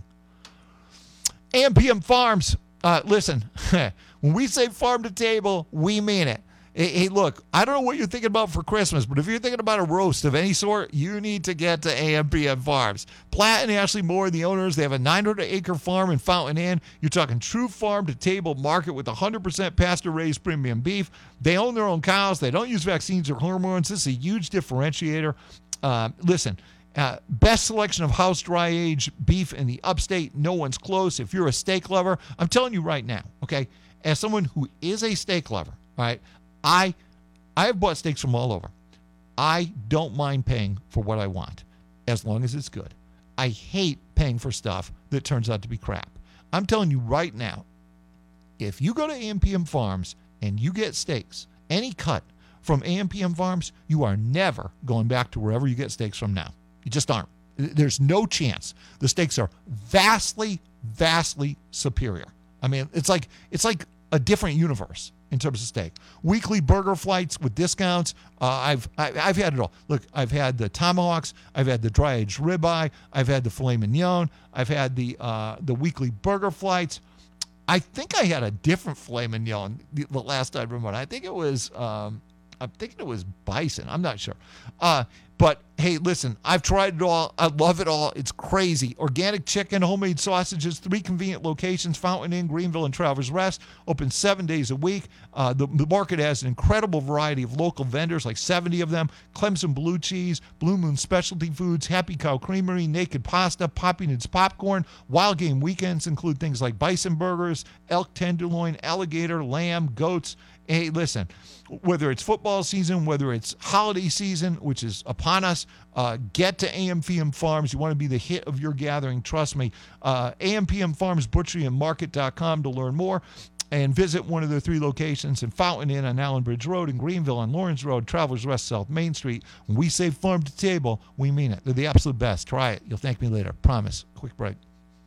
A M P M Farms, uh, listen, when we say farm to table, we mean it. Hey, hey, look, I don't know what you're thinking about for Christmas, but if you're thinking about a roast of any sort, you need to get to A M P M Farms. Platt and Ashley Moore, the owners, they have a nine hundred acre farm in Fountain Inn. You're talking true farm-to-table market with one hundred percent pasture-raised premium beef. They own their own cows. They don't use vaccines or hormones. This is a huge differentiator. Uh, listen, uh, best selection of house dry-aged beef in the upstate. No one's close. If you're a steak lover, I'm telling you right now, okay, as someone who is a steak lover, all right, I I have bought steaks from all over. I don't mind paying for what I want as long as it's good. I hate paying for stuff that turns out to be crap. I'm telling you right now, if you go to A M P M Farms and you get steaks, any cut from A M P M Farms, you are never going back to wherever you get steaks from now. You just aren't. There's no chance. The steaks are vastly, vastly superior. I mean, it's like it's like a different universe in terms of steak. Weekly burger flights with discounts. Uh, I've I, I've had it all. Look, I've had the tomahawks. I've had the dry aged ribeye. I've had the filet mignon. I've had the uh, the weekly burger flights. I think I had a different filet mignon the, the last time I remember. I think it was um, I'm thinking it was bison. I'm not sure. Uh, but hey, listen, I've tried it all. I love it all. It's crazy. Organic chicken, homemade sausages, three convenient locations, Fountain Inn, Greenville, and Travelers Rest, open seven days a week. Uh, the, the market has an incredible variety of local vendors, like seventy of them. Clemson Blue Cheese, Blue Moon Specialty Foods, Happy Cow Creamery, Naked Pasta, Poppington's Popcorn. Wild Game weekends include things like bison burgers, elk tenderloin, alligator, lamb, goats. Hey, listen, whether it's football season, whether it's holiday season, which is upon us, uh, get to A M P M Farms. You want to be the hit of your gathering. Trust me. Uh, A M P M Farms Butchery and Market dot com to learn more. And visit one of their three locations in Fountain Inn on Allen Bridge Road, in Greenville on Lawrence Road, Travelers Rest South Main Street. When we say farm to table, we mean it. They're the absolute best. Try it. You'll thank me later. Promise. Quick break.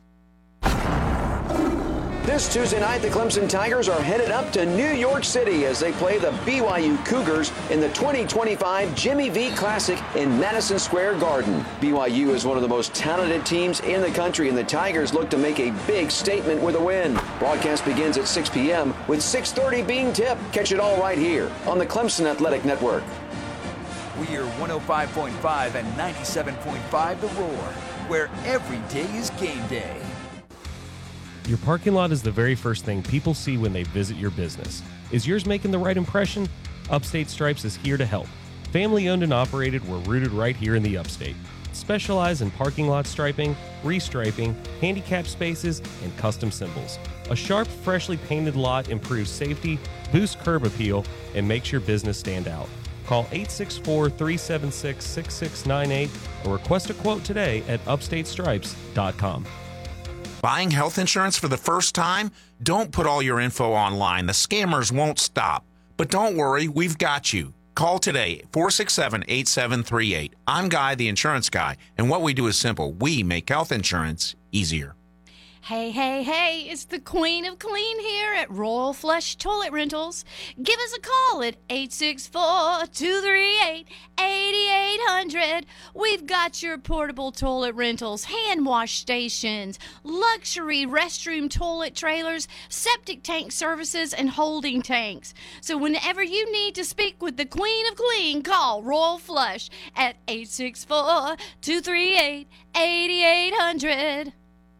This Tuesday night, the Clemson Tigers are headed up to New York City as they play the B Y U Cougars in the twenty twenty-five Jimmy V Classic in Madison Square Garden. B Y U is one of the most talented teams in the country, and the Tigers look to make a big statement with a win. Broadcast begins at six p.m. with six thirty being tipped. Catch it all right here on the Clemson Athletic Network. We are one oh five point five and ninety-seven point five The Roar, where every day is game day. Your parking lot is the very first thing people see when they visit your business. Is yours making the right impression? Upstate Stripes is here to help. Family owned and operated, we're rooted right here in the Upstate. Specialize in parking lot striping, restriping, handicap spaces, and custom symbols. A sharp, freshly painted lot improves safety, boosts curb appeal, and makes your business stand out. Call eight six four, three seven six, six six nine eight or request a quote today at upstate stripes dot com. Buying health insurance for the first time? Don't put all your info online. The scammers won't stop. But don't worry, we've got you. Call today, four six seven, eight seven three eight. I'm Guy, the insurance guy, and what we do is simple. We make health insurance easier. Hey, hey, hey, it's the Queen of Clean here at Royal Flush Toilet Rentals. Give us a call at eight six four, two three eight, eight eight hundred. We've got your portable toilet rentals, hand wash stations, luxury restroom toilet trailers, septic tank services, and holding tanks. So whenever you need to speak with the Queen of Clean, call Royal Flush at eight six four, two three eight, eight eight hundred.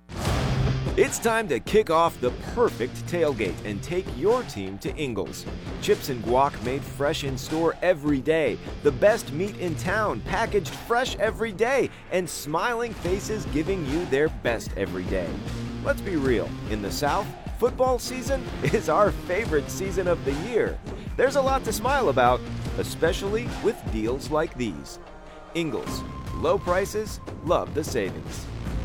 It's time to kick off the perfect tailgate and take your team to Ingles. Chips and guac made fresh in store every day. The best meat in town, packaged fresh every day, and smiling faces giving you their best every day. Let's be real, in the South, football season is our favorite season of the year. There's a lot to smile about, especially with deals like these. Ingles, low prices, love the savings.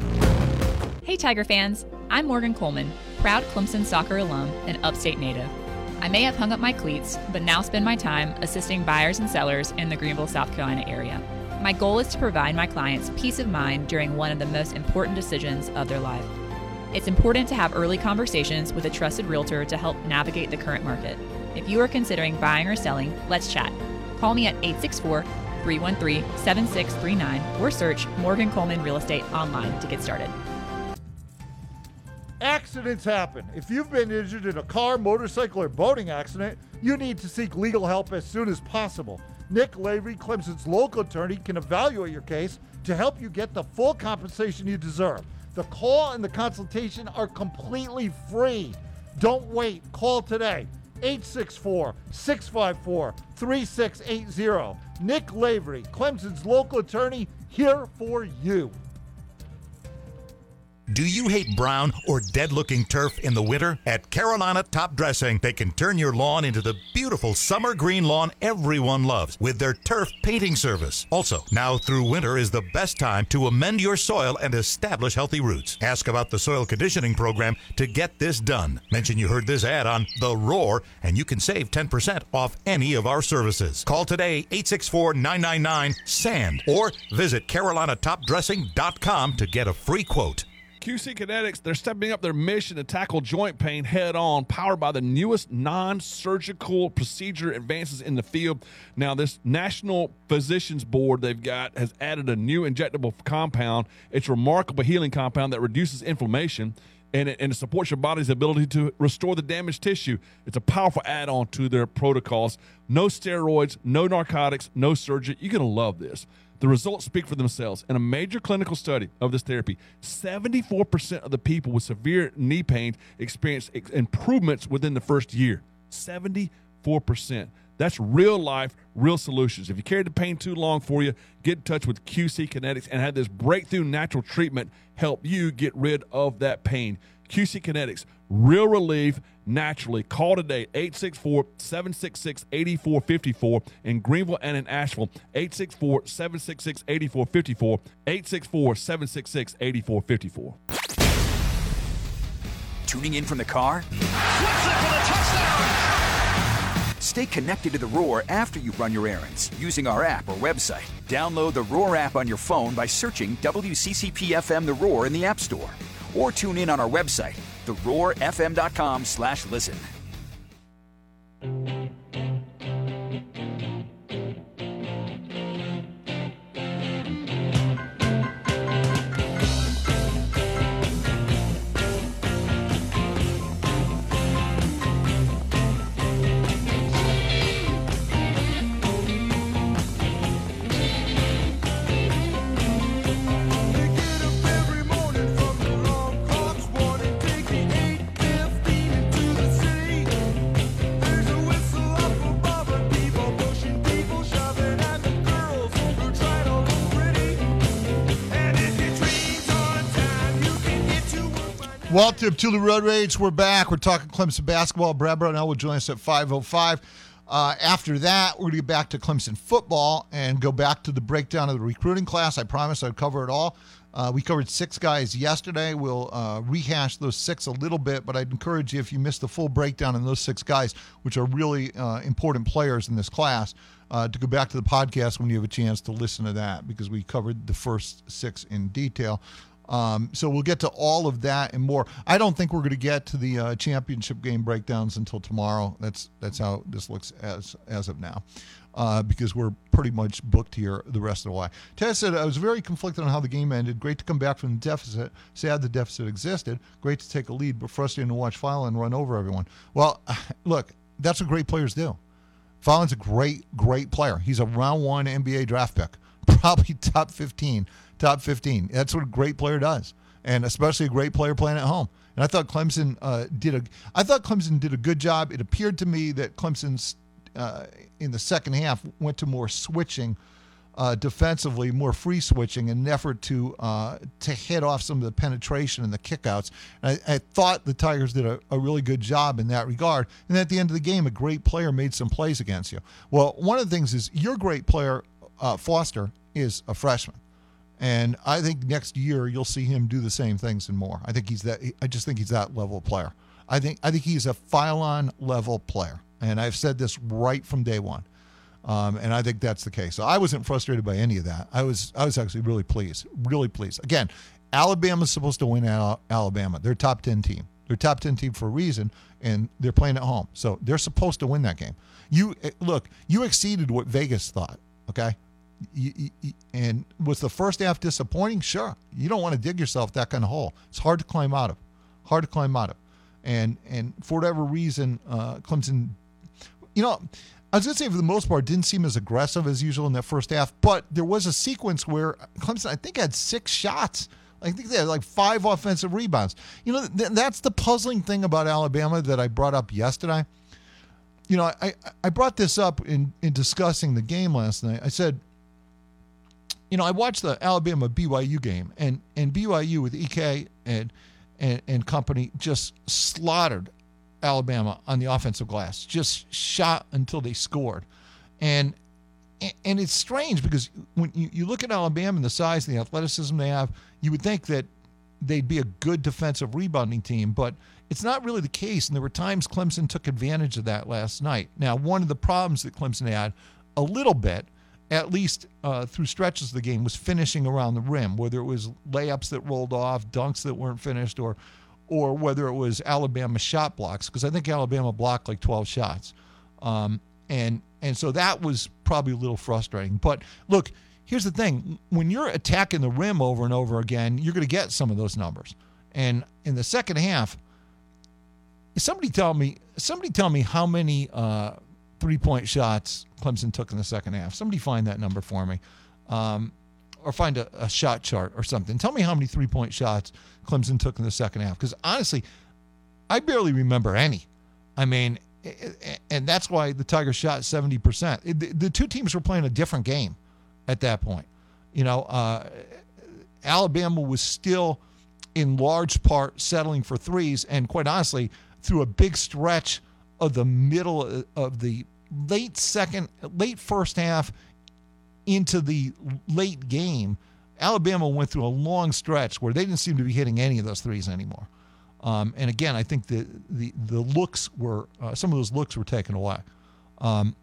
Hey Tiger fans, I'm Morgan Coleman, proud Clemson soccer alum and upstate native. I may have hung up my cleats, but now spend my time assisting buyers and sellers in the Greenville, South Carolina area. My goal is to provide my clients peace of mind during one of the most important decisions of their life. It's important to have early conversations with a trusted realtor to help navigate the current market. If you are considering buying or selling, let's chat. Call me at eight six four, three one three, seven six three nine or search Morgan Coleman Real Estate online to get started. Accidents happen. If you've been injured in a car, motorcycle, or boating accident, you need to seek legal help as soon as possible. Nick Lavery, Clemson's local attorney, can evaluate your case to help you get the full compensation you deserve. The call and the consultation are completely free. Don't wait. Call today. eight six four, six five four, three six eight zero. Nick Lavery, Clemson's local attorney, here for you. Do you hate brown or dead-looking turf in the winter? At Carolina Top Dressing, they can turn your lawn into the beautiful summer green lawn everyone loves with their turf painting service. Also, now through winter is the best time to amend your soil and establish healthy roots. Ask about the soil conditioning program to get this done. Mention you heard this ad on The Roar, and you can save ten percent off any of our services. Call today, eight six four, nine nine nine, S A N D, or visit carolina top dressing dot com to get a free quote. Q C Kinetics, they're stepping up their mission to tackle joint pain head on, powered by the newest non-surgical procedure advances in the field. Now, this National Physicians Board they've got has added a new injectable compound. It's a remarkable healing compound that reduces inflammation, and it, and it supports your body's ability to restore the damaged tissue. It's a powerful add-on to their protocols. No steroids, no narcotics, no surgery. You're going to love this. The results speak for themselves. In a major clinical study of this therapy, seventy-four percent of the people with severe knee pain experienced ex- improvements within the first year. seventy-four percent. That's real life, real solutions. If you carried the pain too long for you, get in touch with Q C Kinetics and have this breakthrough natural treatment help you get rid of that pain. Q C Kinetics, real relief naturally. Call today, eight six four, seven six six, eight four five four in Greenville and in Asheville, eight six four, seven six six, eight four five four, eight six four, seven six six, eight four five four. Tuning in from the car? Stay connected to The Roar after you run your errands using our app or website. Download the Roar app on your phone by searching W C C P F M The Roar in the App Store. Or tune in on our website, the roar f m dot com slash listen. Welcome to the Road Rage. We're back. We're talking Clemson basketball. Brad Brownell will join us at five oh five. Uh, after that, we're going to get back to Clemson football and go back to the breakdown of the recruiting class. I promised I'd cover it all. Uh, we covered six guys yesterday. We'll uh, rehash those six a little bit, but I'd encourage you, if you missed the full breakdown on those six guys, which are really uh, important players in this class, uh, to go back to the podcast when you have a chance to listen to that, because we covered the first six in detail. Um, so we'll get to all of that and more. I don't think we're going to get to the uh, championship game breakdowns until tomorrow. That's that's how this looks as as of now, uh, because we're pretty much booked here the rest of the way. Tess said, I was very conflicted on how the game ended. Great to come back from the deficit. Sad the deficit existed. Great to take a lead, but frustrating to watch Filan run over everyone. Well, look, that's what great players do. Filan's a great, great player. He's a round one N B A draft pick, probably top fifteen. Top fifteen. That's what a great player does, and especially a great player playing at home. And I thought Clemson uh, did a. I thought Clemson did a good job. It appeared to me that Clemson's uh, in the second half went to more switching uh, defensively, more free switching, in an effort to uh, to head off some of the penetration and the kickouts. And I, I thought the Tigers did a, a really good job in that regard. And at the end of the game, a great player made some plays against you. Well, one of the things is your great player, uh, Foster, is a freshman. And I think next year you'll see him do the same things and more. I think he's that. I just think he's that level of player. I think I think he's a Phylon level player, and I've said this right from day one. Um, and I think that's the case. So I wasn't frustrated by any of that. I was I was actually really pleased, really pleased. Again, Alabama's supposed to win at Alabama. They're a top ten team. They're a top ten team for a reason, and they're playing at home, so they're supposed to win that game. You look, you exceeded what Vegas thought. Okay. You, you, and was the first half disappointing? Sure. You don't want to dig yourself that kind of hole. It's hard to climb out of. hard to climb out of. And and for whatever reason, uh, Clemson, you know, I was going to say for the most part, didn't seem as aggressive as usual in that first half, but there was a sequence where Clemson, I think, had six shots. I think they had like five offensive rebounds. You know, th- that's the puzzling thing about Alabama that I brought up yesterday. You know, I, I brought this up in, in discussing the game last night. I said, you know, I watched the Alabama B Y U game, and, and B Y U with E K and, and and company just slaughtered Alabama on the offensive glass, just shot until they scored. And and it's strange because when you, you look at Alabama and the size and the athleticism they have, you would think that they'd be a good defensive rebounding team, but it's not really the case. And there were times Clemson took advantage of that last night. Now, one of the problems that Clemson had a little bit, at least uh, through stretches of the game, was finishing around the rim, whether it was layups that rolled off, dunks that weren't finished, or or whether it was Alabama shot blocks, because I think Alabama blocked like twelve shots. Um, and and so that was probably a little frustrating. But look, here's the thing. When you're attacking the rim over and over again, you're going to get some of those numbers. And in the second half, somebody tell me, somebody tell me how many uh, three-point shots Clemson took in the second half. Somebody find that number for me. Um, or find a, a shot chart or something. Tell me how many three-point shots Clemson took in the second half. Because honestly, I barely remember any. I mean, and that's why the Tigers shot seventy percent. The, the two teams were playing a different game at that point. You know, uh, Alabama was still in large part settling for threes, and quite honestly, through a big stretch of the middle of the late second, late first half into the late game, Alabama went through a long stretch where they didn't seem to be hitting any of those threes anymore. Um, and again, I think the the, the looks were, uh, some of those looks were taken away. Um,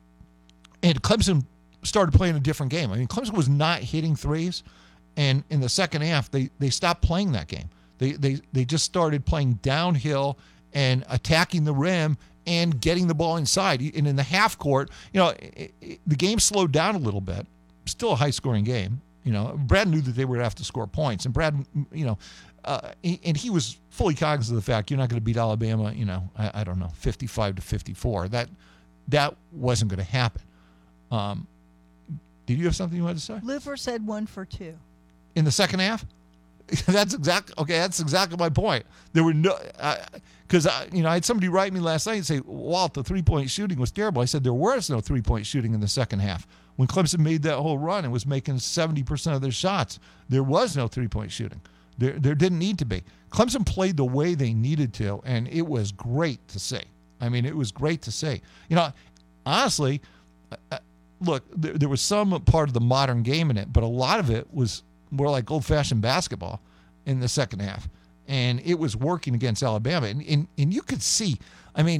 and Clemson started playing a different game. I mean, Clemson was not hitting threes, and in the second half, they they stopped playing that game. They they they just started playing downhill and attacking the rim and getting the ball inside. And in the half court, you know, it, it, the game slowed down a little bit. Still a high-scoring game. You know, Brad knew that they were going to have to score points, and Brad, you know, uh, and he was fully cognizant of the fact you're not going to beat Alabama, you know, I, I don't know, fifty-five to fifty-four. That that wasn't going to happen. Um, did you have something you wanted to say? Lufer said one for two. In the second half? That's exactly okay. That's exactly my point. There were no, because uh, you know, I had somebody write me last night and say, "Walt, the three-point shooting was terrible." I said there was no three-point shooting in the second half. When Clemson made that whole run and was making seventy percent of their shots, there was no three-point shooting. There, there didn't need to be. Clemson played the way they needed to, and it was great to see. I mean, it was great to see. You know, honestly, uh, look, there, there was some part of the modern game in it, but a lot of it was more like old-fashioned basketball in the second half. And it was working against Alabama. And, and, and you could see, I mean,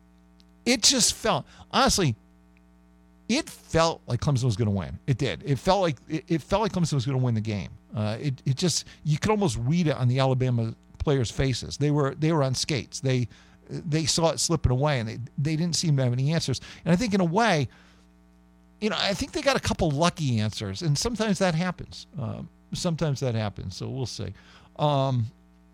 it just felt, honestly, it felt like Clemson was going to win. It did. It felt like it, it felt like Clemson was going to win the game. Uh, it it just, you could almost read it on the Alabama players' faces. They were they were on skates. They they saw it slipping away, and they they didn't seem to have any answers. And I think in a way, you know, I think they got a couple lucky answers, and sometimes that happens. Um, sometimes that happens. So we'll see. Um,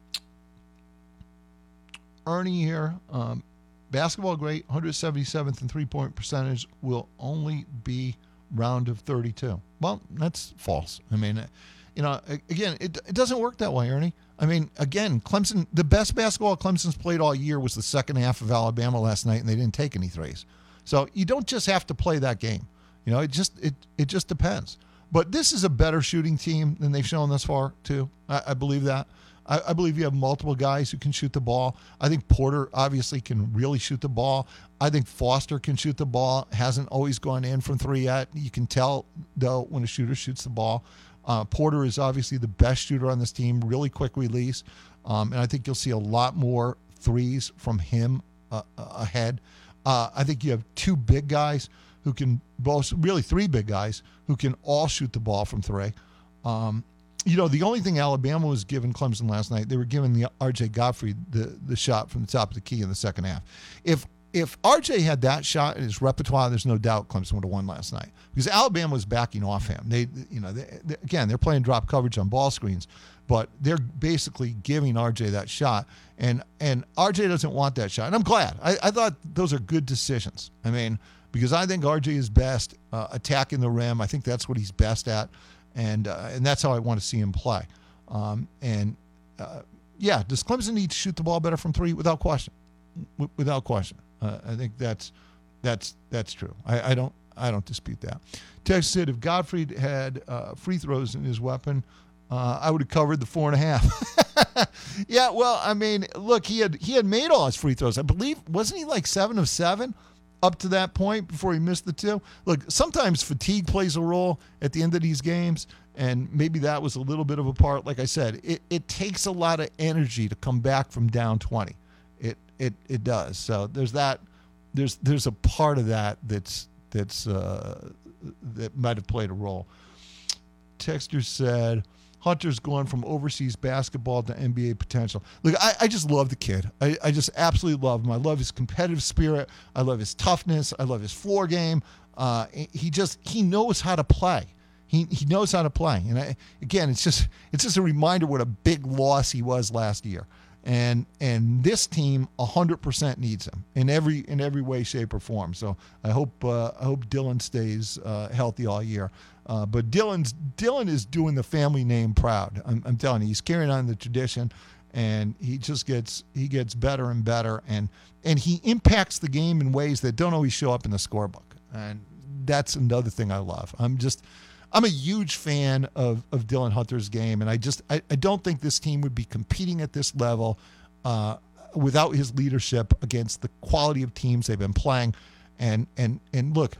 Ernie here. Um, basketball great, one hundred seventy-seventh in three-point percentage, will only be round of thirty-two. Well, that's false. I mean, you know, again, it, it doesn't work that way, Ernie. I mean, again, Clemson, the best basketball Clemson's played all year was the second half of Alabama last night, and they didn't take any threes. So you don't just have to play that game. You know, it just it it just depends. But this is a better shooting team than they've shown thus far, too. I, I believe that. I, I believe you have multiple guys who can shoot the ball. I think Porter obviously can really shoot the ball. I think Foster can shoot the ball. Hasn't always gone in from three yet. You can tell, though, when a shooter shoots the ball. Uh, Porter is obviously the best shooter on this team, really quick release. Um, and I think you'll see a lot more threes from him uh, ahead. Uh, I think you have two big guys who can both, really three big guys who can all shoot the ball from three. Um, you know, the only thing Alabama was giving Clemson last night, they were giving the R J Godfrey the, the shot from the top of the key in the second half. If if R J had that shot in his repertoire, there's no doubt Clemson would have won last night because Alabama was backing off him. They, you know, they, they, again, they're playing drop coverage on ball screens, but they're basically giving R J that shot, and and R J doesn't want that shot. And I'm glad. I, I thought those are good decisions. I mean, because I think R J is best uh, attacking the rim. I think that's what he's best at, and uh, and that's how I want to see him play. Um, and uh, yeah, does Clemson need to shoot the ball better from three? Without question, w- without question. Uh, I think that's that's that's true. I, I don't I don't dispute that. Text said if Gottfried had uh, free throws in his weapon, uh, I would have covered the four and a half. Yeah, well, I mean, look, he had he had made all his free throws. I believe wasn't he like seven of seven up to that point before he missed the two? Look, sometimes fatigue plays a role at the end of these games, and maybe that was a little bit of a part. Like I said, it, it takes a lot of energy to come back from down twenty. It it it does. So there's that. There's there's a part of that that's that's uh, that might have played a role. Texter said Hunter's going from overseas basketball to N B A potential. Look, I, I just love the kid. I, I just absolutely love him. I love his competitive spirit. I love his toughness. I love his floor game. Uh, he just he knows how to play. He he knows how to play. And I, again, it's just it's just a reminder what a big loss he was last year. And and this team one hundred percent needs him in every in every way, shape, or form. So I hope uh, I hope Dylan stays uh, healthy all year. Uh, but Dylan's Dylan is doing the family name proud. I'm, I'm telling you, he's carrying on the tradition, and he just gets he gets better and better, and and he impacts the game in ways that don't always show up in the scorebook. And that's another thing I love. I'm just. I'm a huge fan of, of Dylan Hunter's game, and I just I, I don't think this team would be competing at this level uh, without his leadership against the quality of teams they've been playing. And and and look,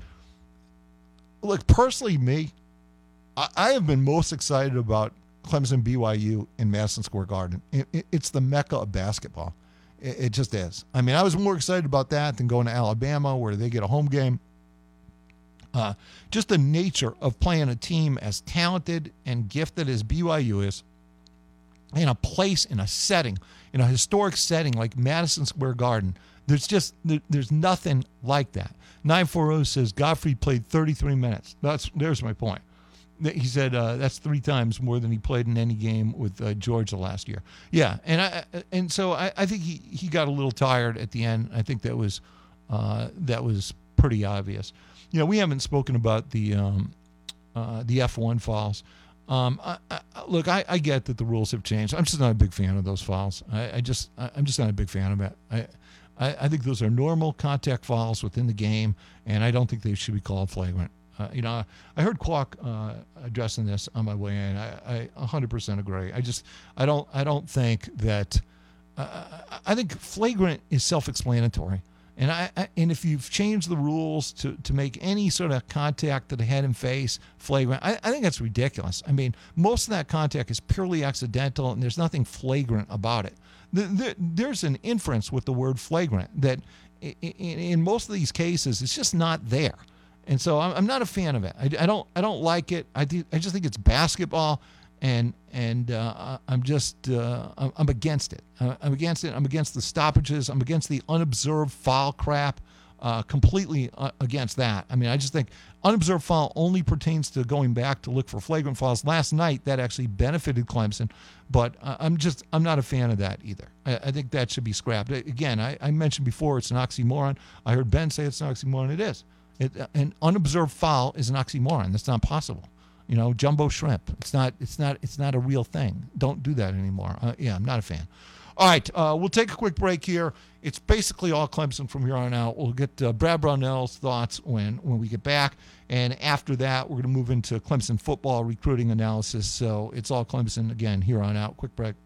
look personally, me, I, I have been most excited about Clemson B Y U in Madison Square Garden. It, it, it's the mecca of basketball. It, it just is. I mean, I was more excited about that than going to Alabama, where they get a home game. Uh, just the nature of playing a team as talented and gifted as B Y U is in a place, in a setting, in a historic setting like Madison Square Garden. There's just, there, there's nothing like that. nine forty says Gottfried played thirty-three minutes. That's There's my point. He said uh, that's three times more than he played in any game with uh, Georgia last year. Yeah, and I and so I, I think he, he got a little tired at the end. I think that was uh, that was pretty obvious. You know, we haven't spoken about the um, uh, the F one fouls. Um, I, I, look, I, I get that the rules have changed. I'm just not a big fan of those fouls. I, I just, I, I'm just not a big fan of it. I, I, I think those are normal contact fouls within the game, and I don't think they should be called flagrant. Uh, you know, I heard Kwok uh, addressing this on my way in. I, I one hundred percent agree. I just, I don't, I don't think that. Uh, I think flagrant is self-explanatory. And I, I and if you've changed the rules to, to make any sort of contact to the head and face flagrant, I, I think that's ridiculous. I mean, most of that contact is purely accidental, and there's nothing flagrant about it. The, the, there's an inference with the word flagrant that in, in most of these cases, it's just not there. And so I'm, I'm not a fan of it. I, I don't I don't like it. I do, I just think it's basketball. And and uh, I'm just uh, I'm against it. I'm against it. I'm against the stoppages. I'm against the unobserved foul crap. Uh, completely uh, against that. I mean, I just think unobserved foul only pertains to going back to look for flagrant fouls. Last night, that actually benefited Clemson, but uh, I'm just I'm not a fan of that either. I, I think that should be scrapped. Again, I, I mentioned before it's an oxymoron. I heard Ben say it's an oxymoron. It is. It, an unobserved foul is an oxymoron. That's not possible. You know, jumbo shrimp. It's not. It's not. It's not a real thing. Don't do that anymore. Uh, yeah, I'm not a fan. All right, uh, we'll take a quick break here. It's basically all Clemson from here on out. We'll get uh, Brad Brownell's thoughts when when we get back, and after that, we're going to move into Clemson football recruiting analysis. So it's all Clemson again here on out. Quick break.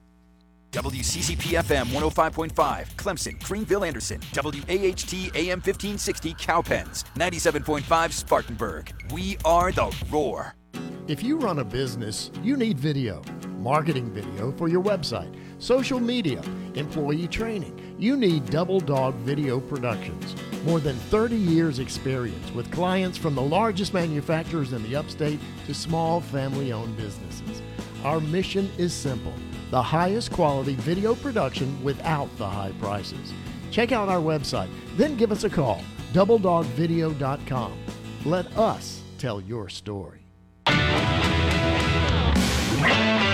W C C P F M one oh five point five, Clemson, Greenville, Anderson. W A H T A M fifteen sixty, Cowpens. ninety-seven point five, Spartanburg. We are the Roar. If you run a business, you need video, marketing video for your website, social media, employee training. You need Double Dog Video Productions. More than thirty years experience with clients from the largest manufacturers in the upstate to small family-owned businesses. Our mission is simple: the highest quality video production without the high prices. Check out our website, then give us a call, double dog video dot com. Let us tell your story.